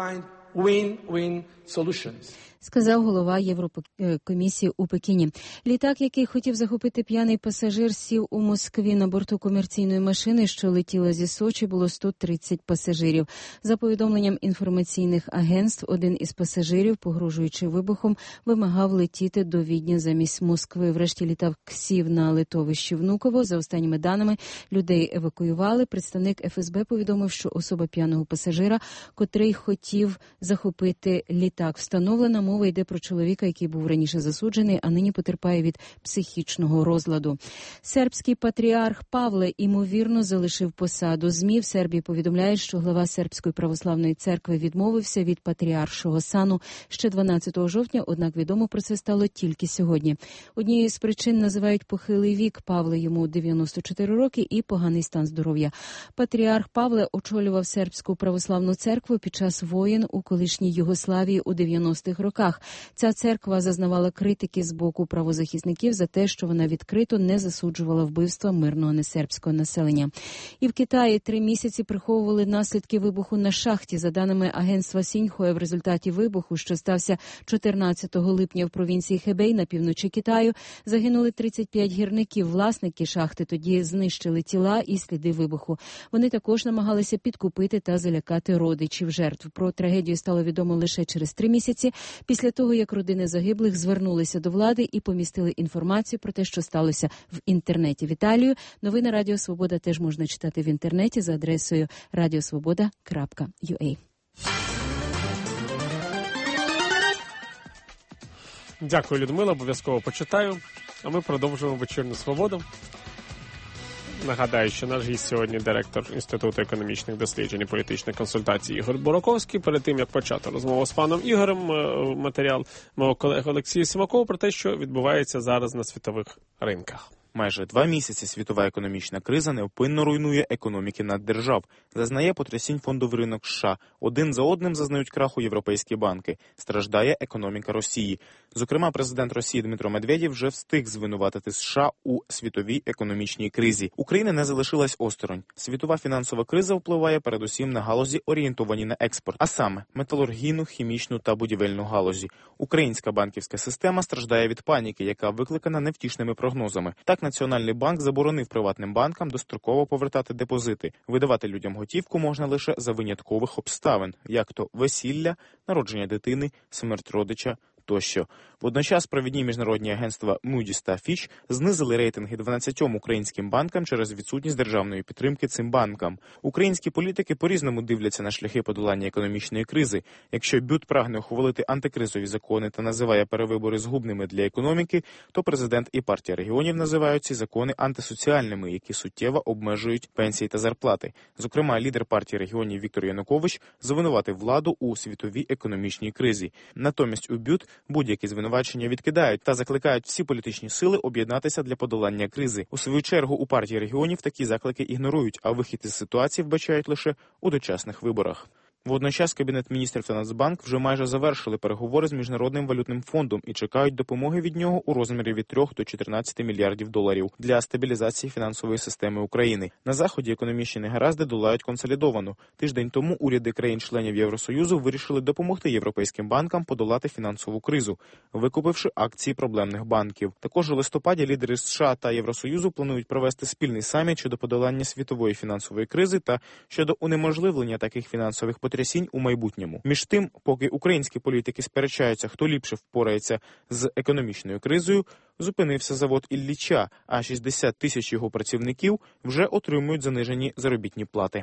Сказав голова Єврокомісії у Пекіні. Літак, який хотів захопити п'яний пасажир, сів у Москві. На борту комерційної машини, що летіла зі Сочі, було сто тридцять пасажирів. За повідомленням інформаційних агентств, один із пасажирів, погрожуючи вибухом, вимагав летіти до Відня замість Москви. Врешті літак сів на литовищі Внуково. За останніми даними, людей евакуювали. Представник еф ес бе повідомив, що особа п'яного пасажира, котрий хотів захопити літак, встановлена, мова йде про чоловіка, який був раніше засуджений, а нині потерпає від психічного розладу. Сербський патріарх Павле, ймовірно, залишив посаду. ЗМІ в Сербії повідомляють, що глава Сербської православної церкви відмовився від патріаршого сану ще дванадцятого жовтня, однак відомо про це стало тільки сьогодні. Однією з причин називають похилий вік. Павле, йому дев'яносто чотири роки, і поганий стан здоров'я. Патріарх Павле очолював Сербську православну церкву під час воєн у колишній Югославії у дев'яностих роках. Ця церква зазнавала критики з боку правозахисників за те, що вона відкрито не засуджувала вбивства мирного несербського населення. І в Китаї три місяці приховували наслідки вибуху на шахті. За даними агентства Сіньхуа, в результаті вибуху, що стався чотирнадцятого липня в провінції Хебей на півночі Китаю, загинули тридцять п'ять гірників. Власники шахти тоді знищили тіла і сліди вибуху. Вони також намагалися підкупити та залякати родичів жертв. Про трагедію стало відомо лише через три місяці, після того, як родини загиблих звернулися до влади і помістили інформацію про те, що сталося в інтернеті. Віталію, новини Радіо Свобода теж можна читати в інтернеті за адресою радіосвобода крапка ю а. Дякую, Людмила, обов'язково почитаю. А ми продовжуємо вечірню свободу. Нагадаю, що наш гість сьогодні директор Інституту економічних досліджень і політичних консультацій Ігор Бураковський. Перед тим, як почати розмову з паном Ігорем, матеріал мого колеги Олексія Сімакова про те, що відбувається зараз на світових ринках. Майже два місяці світова економічна криза невпинно руйнує економіки наддержав. Зазнає потрясінь фондовий ринок США. Один за одним зазнають краху європейські банки. Страждає економіка Росії. Зокрема, президент Росії Дмитро Медведєв вже встиг звинуватити США у світовій економічній кризі. Україна не залишилась осторонь. Світова фінансова криза впливає передусім на галузі, орієнтовані на експорт, а саме металургійну, хімічну та будівельну галузі. Українська банківська система страждає від паніки, яка викликана невтішними прогнозами. Так, Національний банк заборонив приватним банкам достроково повертати депозити. Видавати людям готівку можна лише за виняткових обставин, як то весілля, народження дитини, смерть родича тощо. Водночас провідні міжнародні агентства Moody's та Fitch знизили рейтинги дванадцятьом українським банкам через відсутність державної підтримки цим банкам. Українські політики по-різному дивляться на шляхи подолання економічної кризи. Якщо БЮТ прагне ухвалити антикризові закони та називає перевибори згубними для економіки, то президент і партія регіонів називають ці закони антисоціальними, які суттєво обмежують пенсії та зарплати. Зокрема, лідер партії регіонів Віктор Янукович звинуватив владу у світовій економічній кризі. Натомість у БЮТ будь-які звинувачення відкидають та закликають всі політичні сили об'єднатися для подолання кризи. У свою чергу у партії регіонів такі заклики ігнорують, а вихід із ситуації вбачають лише у дочасних виборах. Водночас Кабінет міністрів та Нацбанк вже майже завершили переговори з Міжнародним валютним фондом і чекають допомоги від нього у розмірі від трьох до чотирнадцяти мільярдів доларів для стабілізації фінансової системи України. На Заході економічні негаразди долають консолідовано. Тиждень тому уряди країн-членів Євросоюзу вирішили допомогти європейським банкам подолати фінансову кризу, викупивши акції проблемних банків. Також у листопаді лідери США та Євросоюзу планують провести спільний саміт щодо подолання світової фінансової кризи та щодо унеможливлення таких фінансових потрясінь у майбутньому. Між тим, поки українські політики сперечаються, хто ліпше впорається з економічною кризою, зупинився завод Ілліча, а шістдесят тисяч його працівників вже отримують занижені заробітні плати.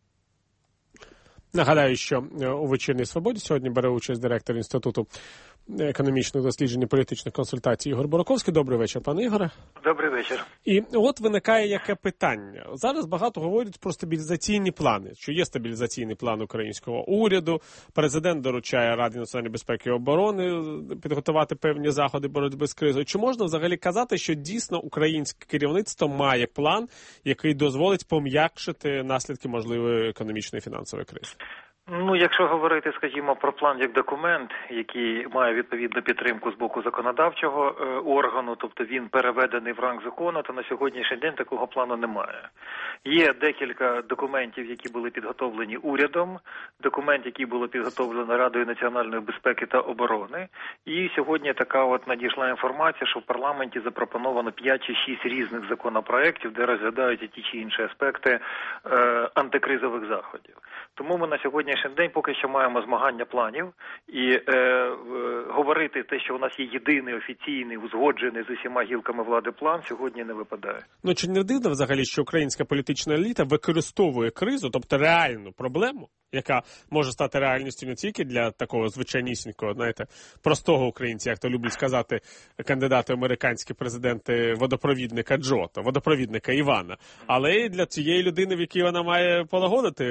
Нагадаю, що у «Вечірній свободі» сьогодні бере участь директор Інституту економічних досліджень і політичних консультацій Ігор Бураковський. Добрий вечір, пане Ігоре. Добрий вечір. І от виникає яке питання. Зараз багато говорять про стабілізаційні плани, що є стабілізаційний план українського уряду, президент доручає Раді національної безпеки і оборони підготувати певні заходи боротьби з кризою. Чи можна взагалі казати, що дійсно українське керівництво має план, який дозволить пом'якшити наслідки можливої економічної і фінансової кризи? Ну, якщо говорити, скажімо, про план як документ, який має відповідну підтримку з боку законодавчого е, органу, тобто він переведений в ранг закону, то на сьогоднішній день такого плану немає. Є декілька документів, які були підготовлені урядом, документ, який було підготовлено Радою національної безпеки та оборони, і сьогодні така от надійшла інформація, що в парламенті запропоновано п'ять чи шість різних законопроєктів, де розглядаються ті чи інші аспекти е, антикризових заходів. Тому ми на сьогоднішній день поки що маємо змагання планів і е, е, говорити те, що у нас є єдиний офіційний, узгоджений з усіма гілками влади план, сьогодні не випадає. Ну чи не дивно взагалі, що українська політична еліта використовує кризу, тобто реальну проблему, яка може стати реальністю не тільки для такого звичайнісінького, знаєте, простого українця, як то люблять сказати кандидати американські президенти, водопровідника Джо, то водопровідника Івана, але й для цієї людини, в якій вона має полагодити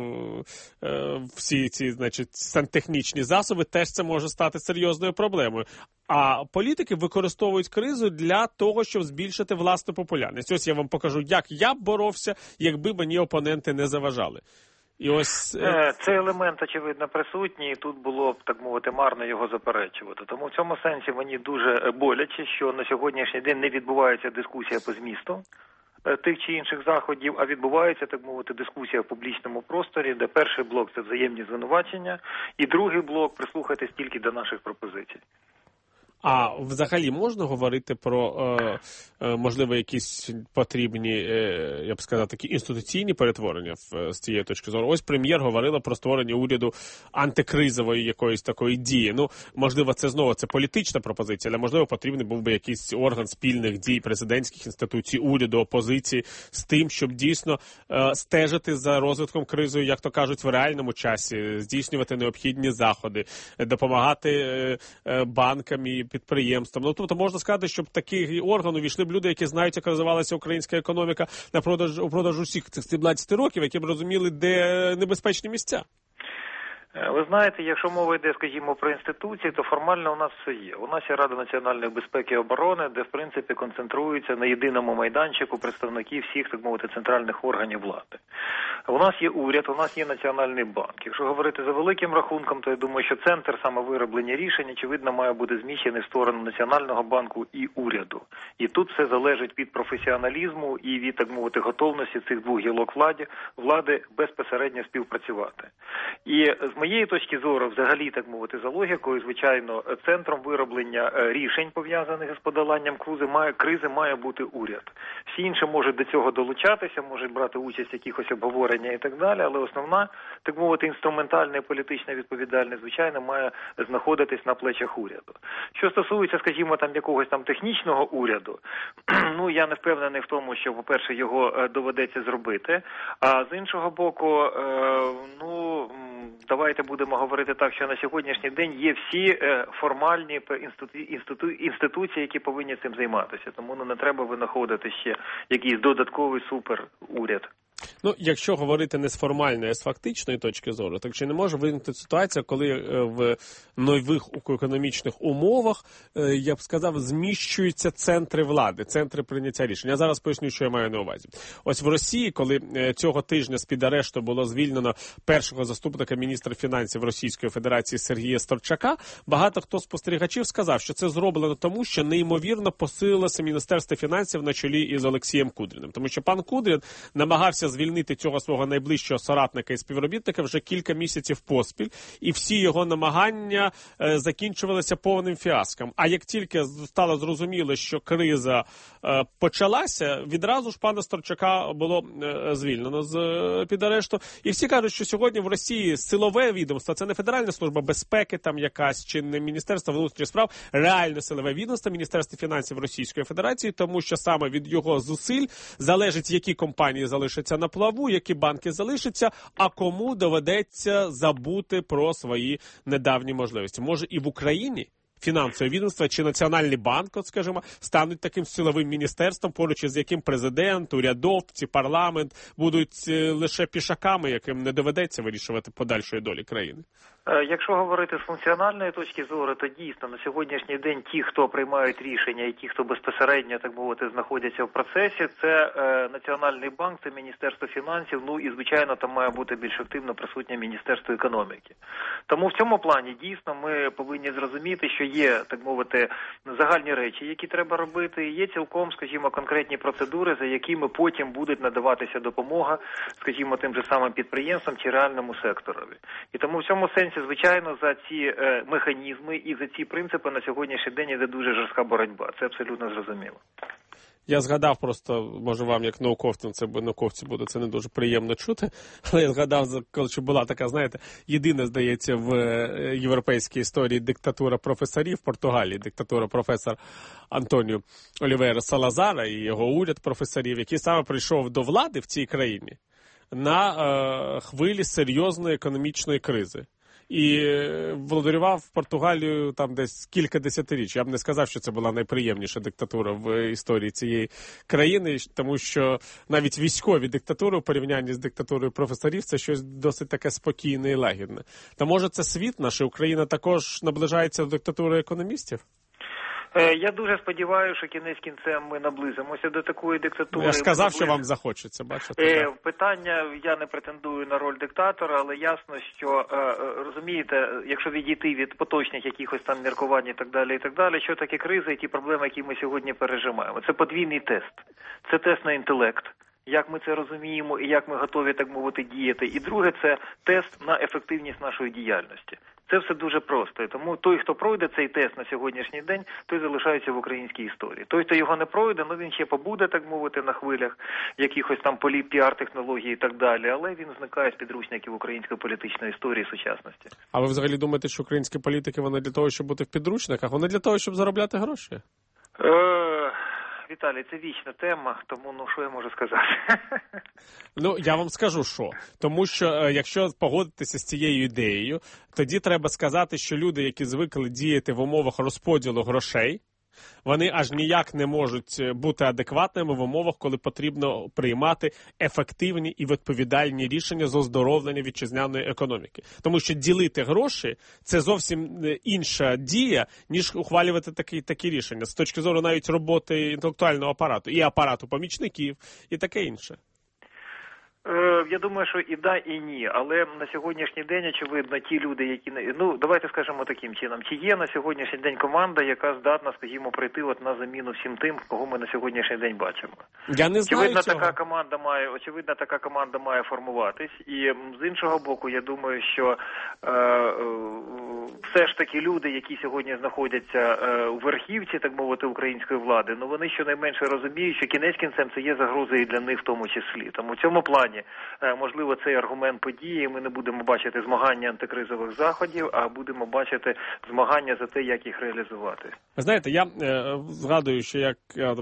е, всі ці, значить, сантехнічні засоби, теж це може стати серйозною проблемою. А політики використовують кризу для того, щоб збільшити власну популярність. Ось я вам покажу, як я б боровся, якби мені опоненти не заважали. І ось цей елемент, очевидно, присутній, і тут було б, так мовити, марно його заперечувати. Тому в цьому сенсі мені дуже боляче, що на сьогоднішній день не відбувається дискусія по змісту тих чи інших заходів, а відбувається, так мовити, дискусія в публічному просторі, де перший блок – це взаємні звинувачення, і другий блок – прислухайтесь тільки до наших пропозицій. А взагалі можна говорити про, е, е, можливо, якісь потрібні, е, я б сказав, такі інституційні перетворення в, з цієї точки зору? Ось прем'єр говорила про створення уряду антикризової якоїсь такої дії. Ну, можливо, це знову це політична пропозиція, але, можливо, потрібний був би якийсь орган спільних дій президентських інституцій, уряду, опозиції з тим, щоб дійсно е, стежити за розвитком кризи, як то кажуть, в реальному часі, здійснювати необхідні заходи, допомагати е, е, банкам і підприємствам. Ну, тобто можна сказати, щоб такий орган увійшли б люди, які знають, як розвивалася українська економіка на продаж, упродовж усіх цих сімнадцять років, які б розуміли, де небезпечні місця. Ви знаєте, якщо мова йде, скажімо, про інституції, то формально у нас все є. У нас є Рада національної безпеки і оборони, де, в принципі, концентруються на єдиному майданчику представники всіх, так мовити, центральних органів влади. У нас є уряд, у нас є Національний банк. Якщо говорити за великим рахунком, то я думаю, що центр самовироблення рішень, очевидно, має бути зміщений в сторону Національного банку і уряду. І тут все залежить від професіоналізму і від, так мовити, готовності цих двох гілок влади, влади безпосередньо співпрацювати. І з моєї точки зору, взагалі, так мовити, за логікою, звичайно, центром вироблення рішень, пов'язаних з подоланням кризи, має, кризи має бути уряд. Всі інші можуть до цього долучатися, можуть брати участь в якихось обговорення і так далі, але основна, так мовити, інструментальна і політична відповідальність, звичайно, має знаходитись на плечах уряду. Що стосується, скажімо, там якогось там технічного уряду, ну, я не впевнений в тому, що, по-перше, його доведеться зробити, а з іншого боку, ну, давайте будемо говорити так, що на сьогоднішній день є всі формальні інститу... Інститу... інституції, які повинні цим займатися. Тому ну, не треба винаходити ще якийсь додатковий суперуряд. Ну, якщо говорити не з формальної, а з фактичної точки зору, так чи не може виникнути ситуація, коли в нових економічних умовах, я б сказав, зміщуються центри влади, центри прийняття рішень. Я зараз поясню, що я маю на увазі. Ось в Росії, коли цього тижня з-під арешту було звільнено першого заступника міністра фінансів Російської Федерації Сергія Сторчака, багато хто спостерігачів сказав, що це зроблено тому, що неймовірно посилилося Міністерство фінансів на чолі із Олексієм Кудріним. Тому що пан Кудрін намагався звільнити цього свого найближчого соратника і співробітника вже кілька місяців поспіль, і всі його намагання е, закінчувалися повним фіаском. А як тільки стало зрозуміло, що криза е, почалася, відразу ж пана Сторчака було е, звільнено з е, під арешту. І всі кажуть, що сьогодні в Росії силове відомство, це не Федеральна служба безпеки там якась, чи не Міністерство внутрішніх справ, реальне силове відомство Міністерства фінансів Російської Федерації, тому що саме від його зусиль залежить, які компанії залишаться на плаву, які банки залишаться, а кому доведеться забути про свої недавні можливості. Може і в Україні фінансове відомство чи Національний банк, от скажімо, стануть таким силовим міністерством, поруч із яким президент, урядовці, парламент будуть лише пішаками, яким не доведеться вирішувати подальшої долі країни. Якщо говорити з функціональної точки зору, то дійсно на сьогоднішній день ті, хто приймають рішення і ті, хто безпосередньо, так мовити, знаходяться в процесі, це е, Національний банк, це Міністерство фінансів, ну і, звичайно, там має бути більш активно присутнє Міністерство економіки. Тому в цьому плані дійсно ми повинні зрозуміти, що є, так мовити, загальні речі, які треба робити, і є цілком, скажімо, конкретні процедури, за якими потім буде надаватися допомога, скажімо, тим же самим підприємствам чи реальному секторові. І тому в цьому сенсі, звичайно, за ці е, механізми і за ці принципи на сьогоднішній день йде дуже жорстка боротьба. Це абсолютно зрозуміло. Я згадав просто, може вам як науковцям, це науковці буде це не дуже приємно чути, але я згадав, коли була така, знаєте, єдина, здається, в європейській історії диктатура професорів в Португалії, диктатура професора Антоніо Олівейра Салазара і його уряд професорів, який саме прийшов до влади в цій країні на е, хвилі серйозної економічної кризи. І володарював Португалію там десь кілька десятиріч. Я б не сказав, що це була найприємніша диктатура в історії цієї країни, тому що навіть військові диктатури у порівнянні з диктатурою професорів це щось досить таке спокійне і лагідне. Та може це світ наш, і Україна також наближається до диктатури економістів? Я дуже сподіваюся, що кінець кінцем ми наблизимося до такої диктатури. Я ж сказав, що вам захочеться, бачите. Е, питання, я не претендую на роль диктатора, але ясно, що, е, розумієте, якщо відійти від поточних якихось там міркувань і так далі, і так далі, що таке криза і ті проблеми, які ми сьогодні переживаємо. Це подвійний тест. Це тест на інтелект. Як ми це розуміємо і як ми готові, так мовити, діяти. І друге, це тест на ефективність нашої діяльності. Це все дуже просто. І тому той, хто пройде цей тест на сьогоднішній день, той залишається в українській історії. Той, хто його не пройде, ну він ще побуде, так мовити, на хвилях якихось там полі піар-технологій і так далі, але він зникає з підручників української політичної історії сучасності. А ви взагалі думаєте, що українські політики, вони для того, щоб бути в підручниках, вони для того, щоб заробляти гроші? Е- Віталій, це вічна тема, тому, ну, що я можу сказати? Ну, я вам скажу, що. Тому що, якщо погодитися з цією ідеєю, тоді треба сказати, що люди, які звикли діяти в умовах розподілу грошей, вони аж ніяк не можуть бути адекватними в умовах, коли потрібно приймати ефективні і відповідальні рішення з оздоровлення вітчизняної економіки. Тому що ділити гроші – це зовсім інша дія, ніж ухвалювати такі, такі рішення. З точки зору навіть роботи інтелектуального апарату, і апарату помічників, і таке інше. Я думаю, що і да, і ні. Але на сьогоднішній день, очевидно, ті люди, які... Ну, давайте скажемо таким чином. Чи є на сьогоднішній день команда, яка здатна, скажімо, прийти от на заміну всім тим, кого ми на сьогоднішній день бачимо? Я не знаю очевидно, цього. Така команда має, очевидно, така команда має формуватись. І з іншого боку, я думаю, що е, е, все ж таки люди, які сьогодні знаходяться е, у верхівці, так мовити, української влади, ну вони щонайменше розуміють, що кінець кінцем це є загрозою і для них в тому числі. Тому в цьому плані можливо, цей аргумент події, ми не будемо бачити змагання антикризових заходів, а будемо бачити змагання за те, як їх реалізувати. Ви знаєте, я е, згадую, що як е,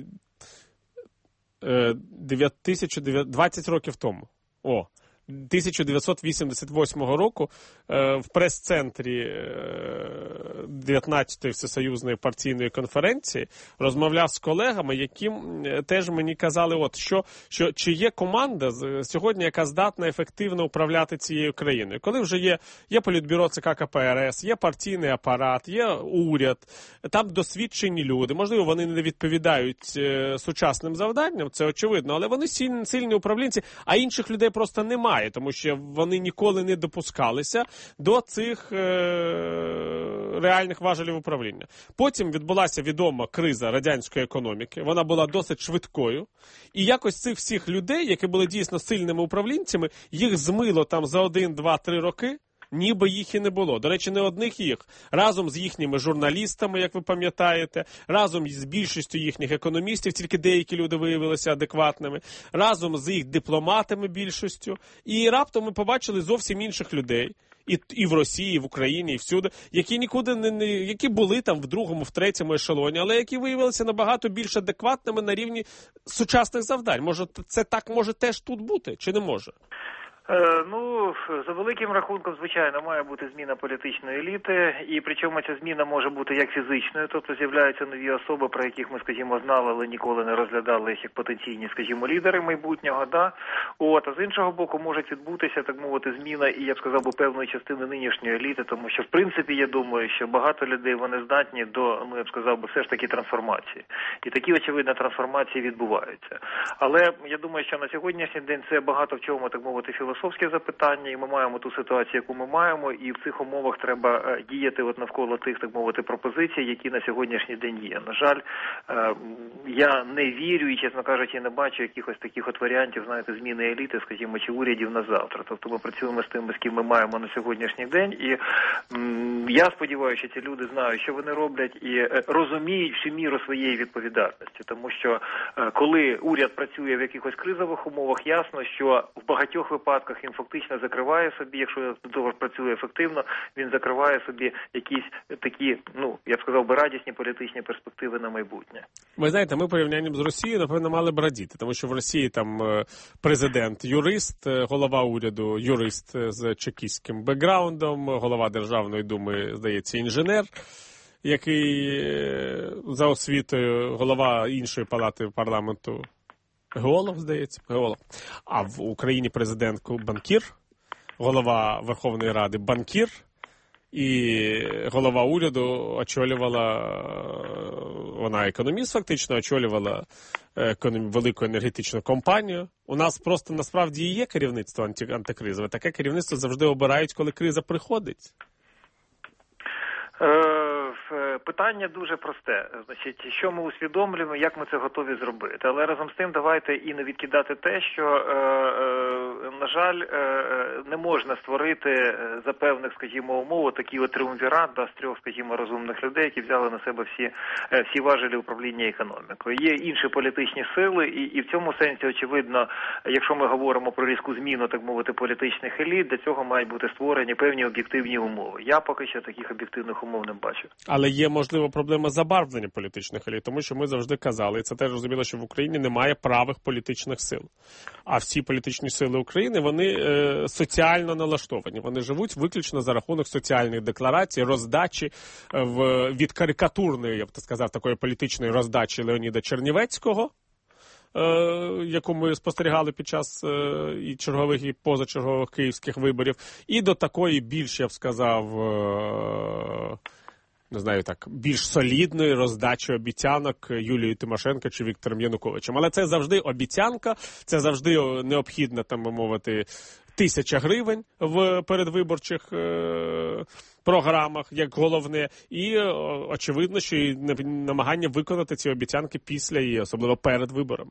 е, двадцять років тому, о, тисяча дев'ятсот вісімдесят восьмого року е, в прес-центрі е, дев'ятнадцятої всесоюзної партійної конференції розмовляв з колегами, які теж мені казали, от що, що чи є команда сьогодні, яка здатна ефективно управляти цією країною. Коли вже є, є політбюро ЦК КПРС, є партійний апарат, є уряд, там досвідчені люди, можливо, вони не відповідають е, сучасним завданням, це очевидно, але вони сильні, сильні управлінці, а інших людей просто немає. Тому що вони ніколи не допускалися до цих е- реальних важелів управління. Потім відбулася відома криза радянської економіки, вона була досить швидкою, і якось цих всіх людей, які були дійсно сильними управлінцями, їх змило там за один, два, три роки, ніби їх і не було. До речі, не одних їх. Разом з їхніми журналістами, як ви пам'ятаєте, разом з більшістю їхніх економістів, тільки деякі люди виявилися адекватними, разом з їх дипломатами більшістю. І раптом ми побачили зовсім інших людей. І, і в Росії, і в Україні, і всюди, які нікуди не, не які були там в другому, в третьому ешелоні, але які виявилися набагато більш адекватними на рівні сучасних завдань. Може, це так може теж тут бути, чи не може? Е, ну, за великим рахунком, звичайно, має бути зміна політичної еліти, і причому ця зміна може бути як фізичною, тобто з'являються нові особи, про яких ми, скажімо, знали, але ніколи не розглядали їх як потенційні, скажімо, лідери майбутнього, да? От, а з іншого боку, може відбутися, так мовити, зміна і, я б сказав, би, певної частини нинішньої еліти, тому що, в принципі, я думаю, що багато людей, вони здатні до, ну, я б сказав, би, все ж таки трансформації. І такі, очевидно, трансформації відбуваються. Але я думаю, що на сьогоднішній день це багато в чому, так мовити, філософське запитання, і ми маємо ту ситуацію, яку ми маємо, і в цих умовах треба діяти от навколо тих, так мовити, пропозицій, які на сьогоднішній день є. На жаль, я не вірю і, чесно кажучи, не бачу якихось таких от варіантів, знаєте, зміни еліти, скажімо, чи урядів на завтра. Тобто ми працюємо з тим, з ким ми маємо на сьогоднішній день, і м, я сподіваюся, що ці люди знають, що вони роблять, і розуміють всю міру своєї відповідальності. Тому що коли уряд працює в якихось кризових умовах, ясно, що в багатьох випадках ставках він фактично закриває собі, якщо договор працює ефективно, він закриває собі якісь такі, ну, я б сказав би, радісні політичні перспективи на майбутнє. Ви знаєте, ми порівнянням з Росією, напевно, мали б радіти, тому що в Росії там президент юрист, голова уряду юрист з чекістським бекграундом, голова Державної думи, здається, інженер, який за освітою голова іншої палати парламенту геолог, здається, геолог. А в Україні президент банкір, голова Верховної Ради банкір, і голова уряду очолювала, вона економіст фактично, очолювала велику енергетичну компанію. У нас просто насправді і є керівництво анти- антикризове. Таке керівництво завжди обирають, коли криза приходить. Питання дуже просте. Значить, що ми усвідомлюємо, як ми це готові зробити. Але разом з тим давайте і не відкидати те, що, на жаль, не можна створити за певних, скажімо, умов такий от тріумвірат да, з трьох, скажімо, розумних людей, які взяли на себе всі, всі важелі управління економікою. Є інші політичні сили, і, і в цьому сенсі, очевидно, якщо ми говоримо про різку зміну, так мовити, політичних еліт, для цього мають бути створені певні об'єктивні умови. Я поки що таких об'єктивних умов не бачу. Але є, можливо, проблема забарвлення політичних еліт, тому що ми завжди казали, і це теж розуміло, що в Україні немає правих політичних сил. А всі політичні сили України, вони е, соціально налаштовані. Вони живуть виключно за рахунок соціальних декларацій, роздачі е, в, від карикатурної, я б так сказав, такої політичної роздачі Леоніда Чернівецького, е, яку ми спостерігали під час е, і чергових, і позачергових київських виборів, і до такої більш, я б сказав, е, не знаю, так, більш солідної роздачі обіцянок Юлією Тимошенко чи Віктором Януковичем. Але це завжди обіцянка, це завжди необхідна, там би мовити, тисяча гривень в передвиборчих е- програмах, як головне, і е- очевидно, що і намагання виконати ці обіцянки після і особливо перед виборами.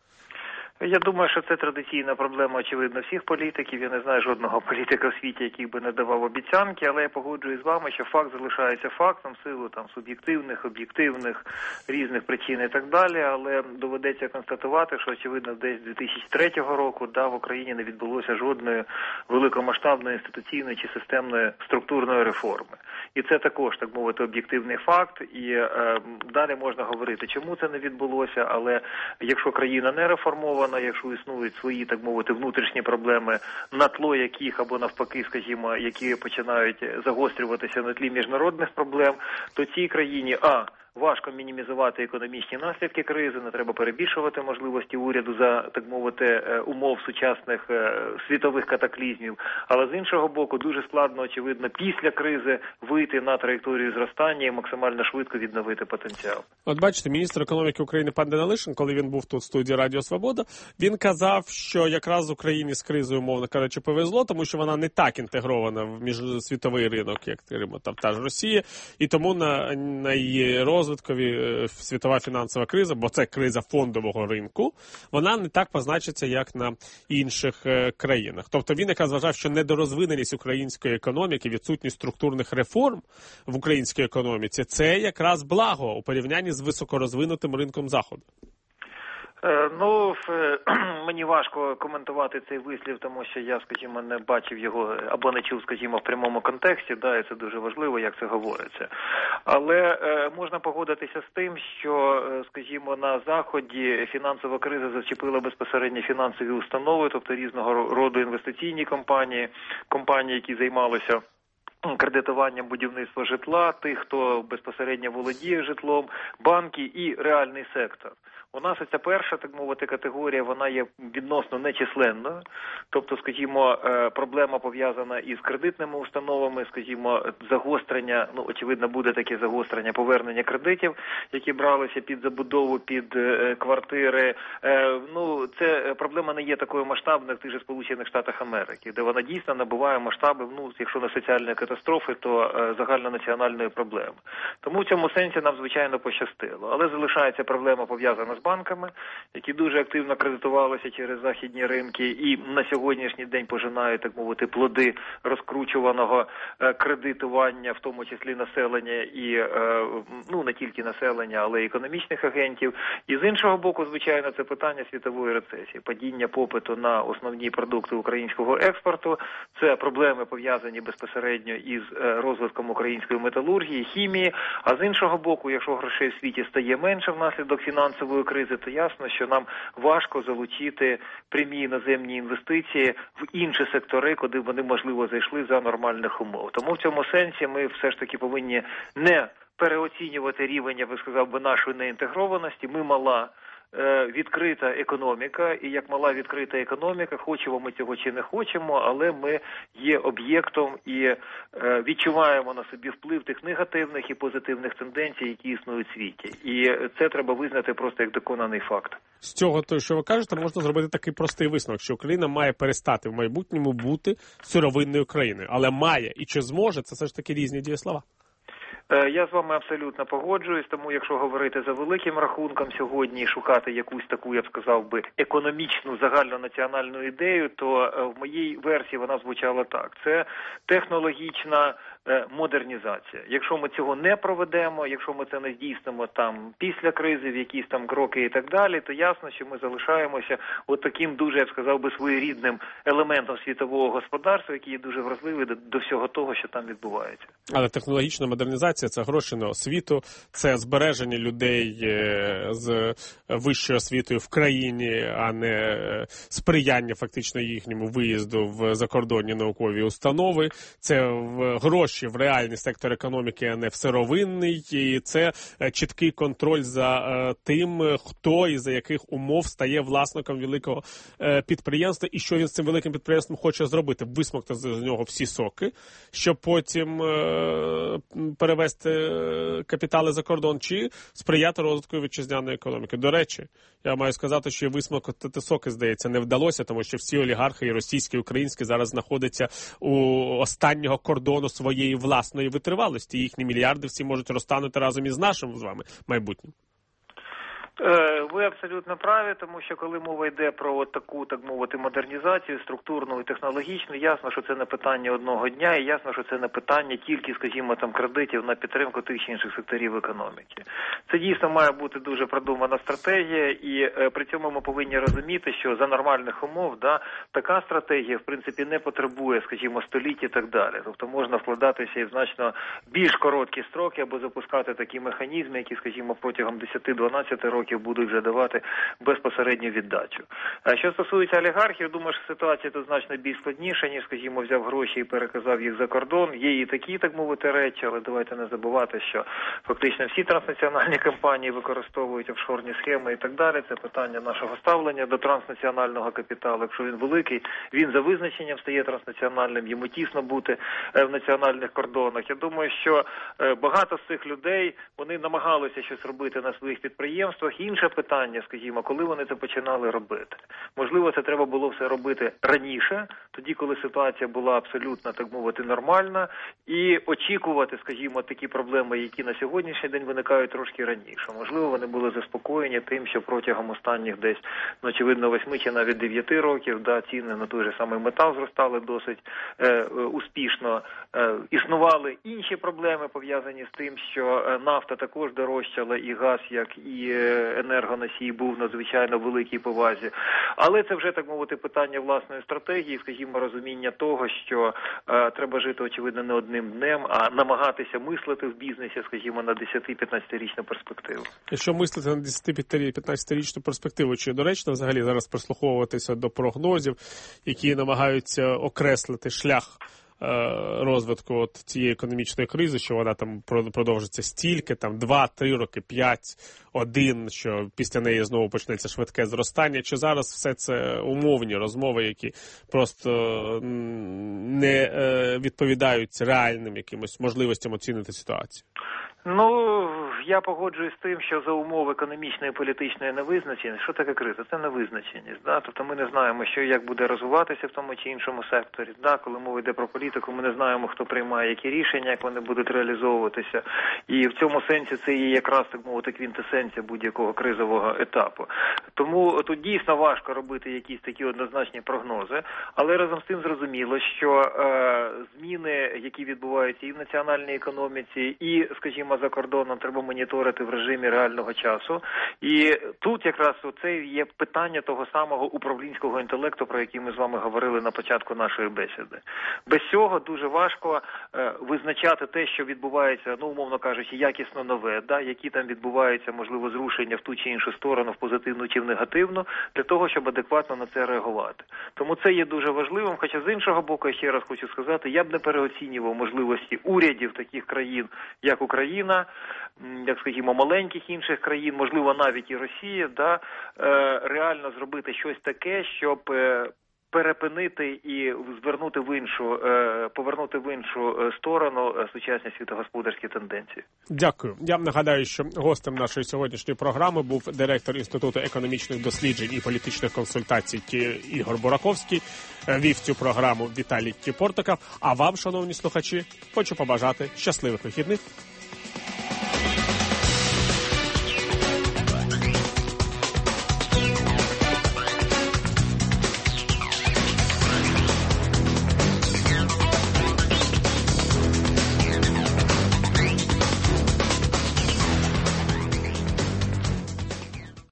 Я думаю, що це традиційна проблема, очевидно, всіх політиків. Я не знаю жодного політика в світі, який би не давав обіцянки, але я погоджуюсь з вами, що факт залишається фактом, в силу там суб'єктивних, об'єктивних, різних причин і так далі, але доведеться констатувати, що, очевидно, десь з дві тисячі третього року, да, в Україні не відбулося жодної великомасштабної інституційної чи системної структурної реформи. І це також, так мовити, об'єктивний факт, і е, далі можна говорити, чому це не відбулося, але якщо країна не реформована, якщо існують свої, так мовити, внутрішні проблеми, на тло яких, або навпаки, скажімо, які починають загострюватися на тлі міжнародних проблем, то цій країні, а, важко мінімізувати економічні наслідки кризи, не треба перебільшувати можливості уряду за, так мовити, умов сучасних світових катаклізмів. Але з іншого боку, дуже складно, очевидно, після кризи вийти на траєкторію зростання і максимально швидко відновити потенціал. От бачите, міністр економіки України пан Данилишин, коли він був тут в студії Радіо Свобода, він казав, що якраз Україні з кризою, умовно кажучи, повезло, тому що вона не так інтегрована в міжсвітовий ринок, як там та ж Росія, і тому на, на її розвиткові світова фінансова криза, бо це криза фондового ринку, вона не так позначиться, як на інших країнах. Тобто він якраз вважав, що недорозвиненість української економіки, відсутність структурних реформ в українській економіці – це якраз благо у порівнянні з високорозвинутим ринком Заходу. Ну, мені важко коментувати цей вислів, тому що я, скажімо, не бачив його або не чув, скажімо, в прямому контексті, да, і це дуже важливо, як це говориться. Але е, можна погодитися з тим, що, скажімо, на Заході фінансова криза зачепила безпосередньо фінансові установи, тобто різного роду інвестиційні компанії, компанії, які займалися кредитуванням будівництва житла, тих, хто безпосередньо володіє житлом, банки і реальний сектор. У нас ця перша, так мовити, категорія, вона є відносно нечисленною. Тобто, скажімо, проблема пов'язана із кредитними установами, скажімо, загострення, ну, очевидно, буде таке загострення повернення кредитів, які бралися під забудову, під квартири. Ну, це проблема не є такою масштабною, як в тих же Сполучених Штатах Америки, де вона дійсно набуває масштаби, ну, якщо на соціальну катастрофи, то загальнонаціональної проблеми. Тому в цьому сенсі нам, звичайно, пощастило. Але залишається проблема, пов'язана з банками, які дуже активно кредитувалися через західні ринки і на сьогоднішній день пожинають, так мовити, плоди розкручуваного кредитування, в тому числі населення і, ну, не тільки населення, але й економічних агентів. І з іншого боку, звичайно, це питання світової рецесії, падіння попиту на основні продукти українського експорту, це проблеми, пов'язані безпосередньо із розвитком української металургії, хімії, а з іншого боку, якщо грошей в світі стає менше внаслідок фінансової кризи, то ясно, що нам важко залучити прямі іноземні інвестиції в інші сектори, куди вони, можливо, зайшли за нормальних умов. Тому в цьому сенсі ми все ж таки повинні не переоцінювати рівень, я би сказав би, нашої неінтегрованості. Ми мала відкрита економіка, і як мала відкрита економіка, хочемо ми цього чи не хочемо, але ми є об'єктом і відчуваємо на собі вплив тих негативних і позитивних тенденцій, які існують в світі. І це треба визнати просто як доконаний факт. З цього, то, що ви кажете, можна зробити такий простий висновок, що Україна має перестати в майбутньому бути сировинною країною. Але має і чи зможе, це все ж таки різні дієслова. Я з вами абсолютно погоджуюсь, тому якщо говорити за великим рахунком сьогодні і шукати якусь таку, я б сказав би, економічну загальнонаціональну ідею, то в моїй версії вона звучала так. Це технологічна модернізація. Якщо ми цього не проведемо, якщо ми це не здійснимо там після кризи, в якісь там кроки і так далі, то ясно, що ми залишаємося от таким дуже, я б сказав би, своєрідним елементом світового господарства, який є дуже вразливий до, до всього того, що там відбувається. Але технологічна модернізація – це гроші на освіту, це збереження людей з вищою освітою в країні, а не сприяння фактично їхньому виїзду в закордонні наукові установи, це в гроші в реальний сектор економіки, а не в сировинний, і це чіткий контроль за тим, хто і за яких умов стає власником великого підприємства і що він з цим великим підприємством хоче зробити. Висмокти з нього всі соки, щоб потім перевести капітали за кордон чи сприяти розвитку вітчизняної економіки. До речі, я маю сказати, що висмокти соки, здається, не вдалося, тому що всі олігархи, і російські, і українські, зараз знаходяться у останнього кордону своєї власної витривалості. Їхні мільярди всі можуть розтанути разом із нашим з вами майбутнім. Ви абсолютно праві, тому що коли мова йде про от таку, так мовити, модернізацію, структурну і технологічну, ясно, що це не питання одного дня, і ясно, що це не питання тільки, скажімо, там кредитів на підтримку тих чи інших секторів економіки. Це дійсно має бути дуже продумана стратегія, і е, при цьому ми повинні розуміти, що за нормальних умов, да, така стратегія, в принципі, не потребує, скажімо, століть і так далі. Тобто можна вкладатися і в значно більш короткі строки або запускати такі механізми, які, скажімо, протягом десять-дванадцять років будуть вже давати безпосередню віддачу. А що стосується олігархів, думаю, що ситуація тут значно більш складніша, ніж, скажімо, взяв гроші і переказав їх за кордон. Є і такі, так мовити, речі, але давайте не забувати, що фактично всі транснаціональні компанії використовують офшорні схеми і так далі. Це питання нашого ставлення до транснаціонального капіталу. Якщо він великий, він за визначенням стає транснаціональним, йому тісно бути в національних кордонах. Я думаю, що багато з цих людей, вони намагалися щось робити на своїх підприємствах. Інше питання, скажімо, коли вони це починали робити. Можливо, це треба було все робити раніше, тоді, коли ситуація була абсолютно, так мовити, нормальна, і очікувати, скажімо, такі проблеми, які на сьогоднішній день виникають трошки раніше. Можливо, вони були заспокоєні тим, що протягом останніх десь, ну, очевидно, восьми чи навіть дев'яти років, да, ціни на той же самий метал зростали досить е, успішно. Е, існували інші проблеми, пов'язані з тим, що нафта також дорожчала, і газ, як і енергоносій, був надзвичайно великій повазі. Але це вже, так мовити, питання власної стратегії, скажімо, розуміння того, що е, треба жити, очевидно, не одним днем, а намагатися мислити в бізнесі, скажімо, на десять-п'ятнадцятирічну перспективу. Якщо мислити на десять-п'ятнадцятирічну перспективу, чи доречно взагалі зараз прислуховуватися до прогнозів, які намагаються окреслити шлях розвитку от цієї економічної кризи, що вона там продовжиться стільки, там два-три роки, п'ять, один, що після неї знову почнеться швидке зростання, чи зараз все це умовні розмови, які просто не відповідають реальним якимось можливостям оцінити ситуацію? Ну, я погоджуюсь з тим, що за умов економічної і політичної невизначеності, що таке криза? Це невизначеність. Да? Тобто ми не знаємо, що і як буде розвиватися в тому чи іншому секторі. Да? Коли мова йде про політику, ми не знаємо, хто приймає які рішення, як вони будуть реалізовуватися. І в цьому сенсі це є якраз, так мовити, квінтесенція будь-якого кризового етапу. Тому тут дійсно важко робити якісь такі однозначні прогнози, але разом з тим зрозуміло, що е, зміни, які відбуваються і в національній економіці, і, скажімо, за кордоном, треба моніторити в режимі реального часу. І тут якраз оце є питання того самого управлінського інтелекту, про який ми з вами говорили на початку нашої бесіди. Без цього дуже важко е, визначати те, що відбувається, ну, умовно кажучи, якісно нове, да, які там відбуваються, можливо, зрушення в ту чи іншу сторону, в позитивну чи в негативну, для того, щоб адекватно на це реагувати. Тому це є дуже важливим, хоча з іншого боку, я ще раз хочу сказати, я б не переоцінював можливості урядів таких країн, як Україна, як, скажімо, маленьких інших країн, можливо, навіть і Росія, да, реально зробити щось таке, щоб перепинити і звернути в іншу, повернути в іншу сторону сучасні світогосподарські тенденції. Дякую. Я нагадаю, що гостем нашої сьогоднішньої програми був директор Інституту економічних досліджень і політичних консультацій Ігор Бураковський. Вів цю програму Віталій Портаков. А вам, шановні слухачі, хочу побажати щасливих вихідних.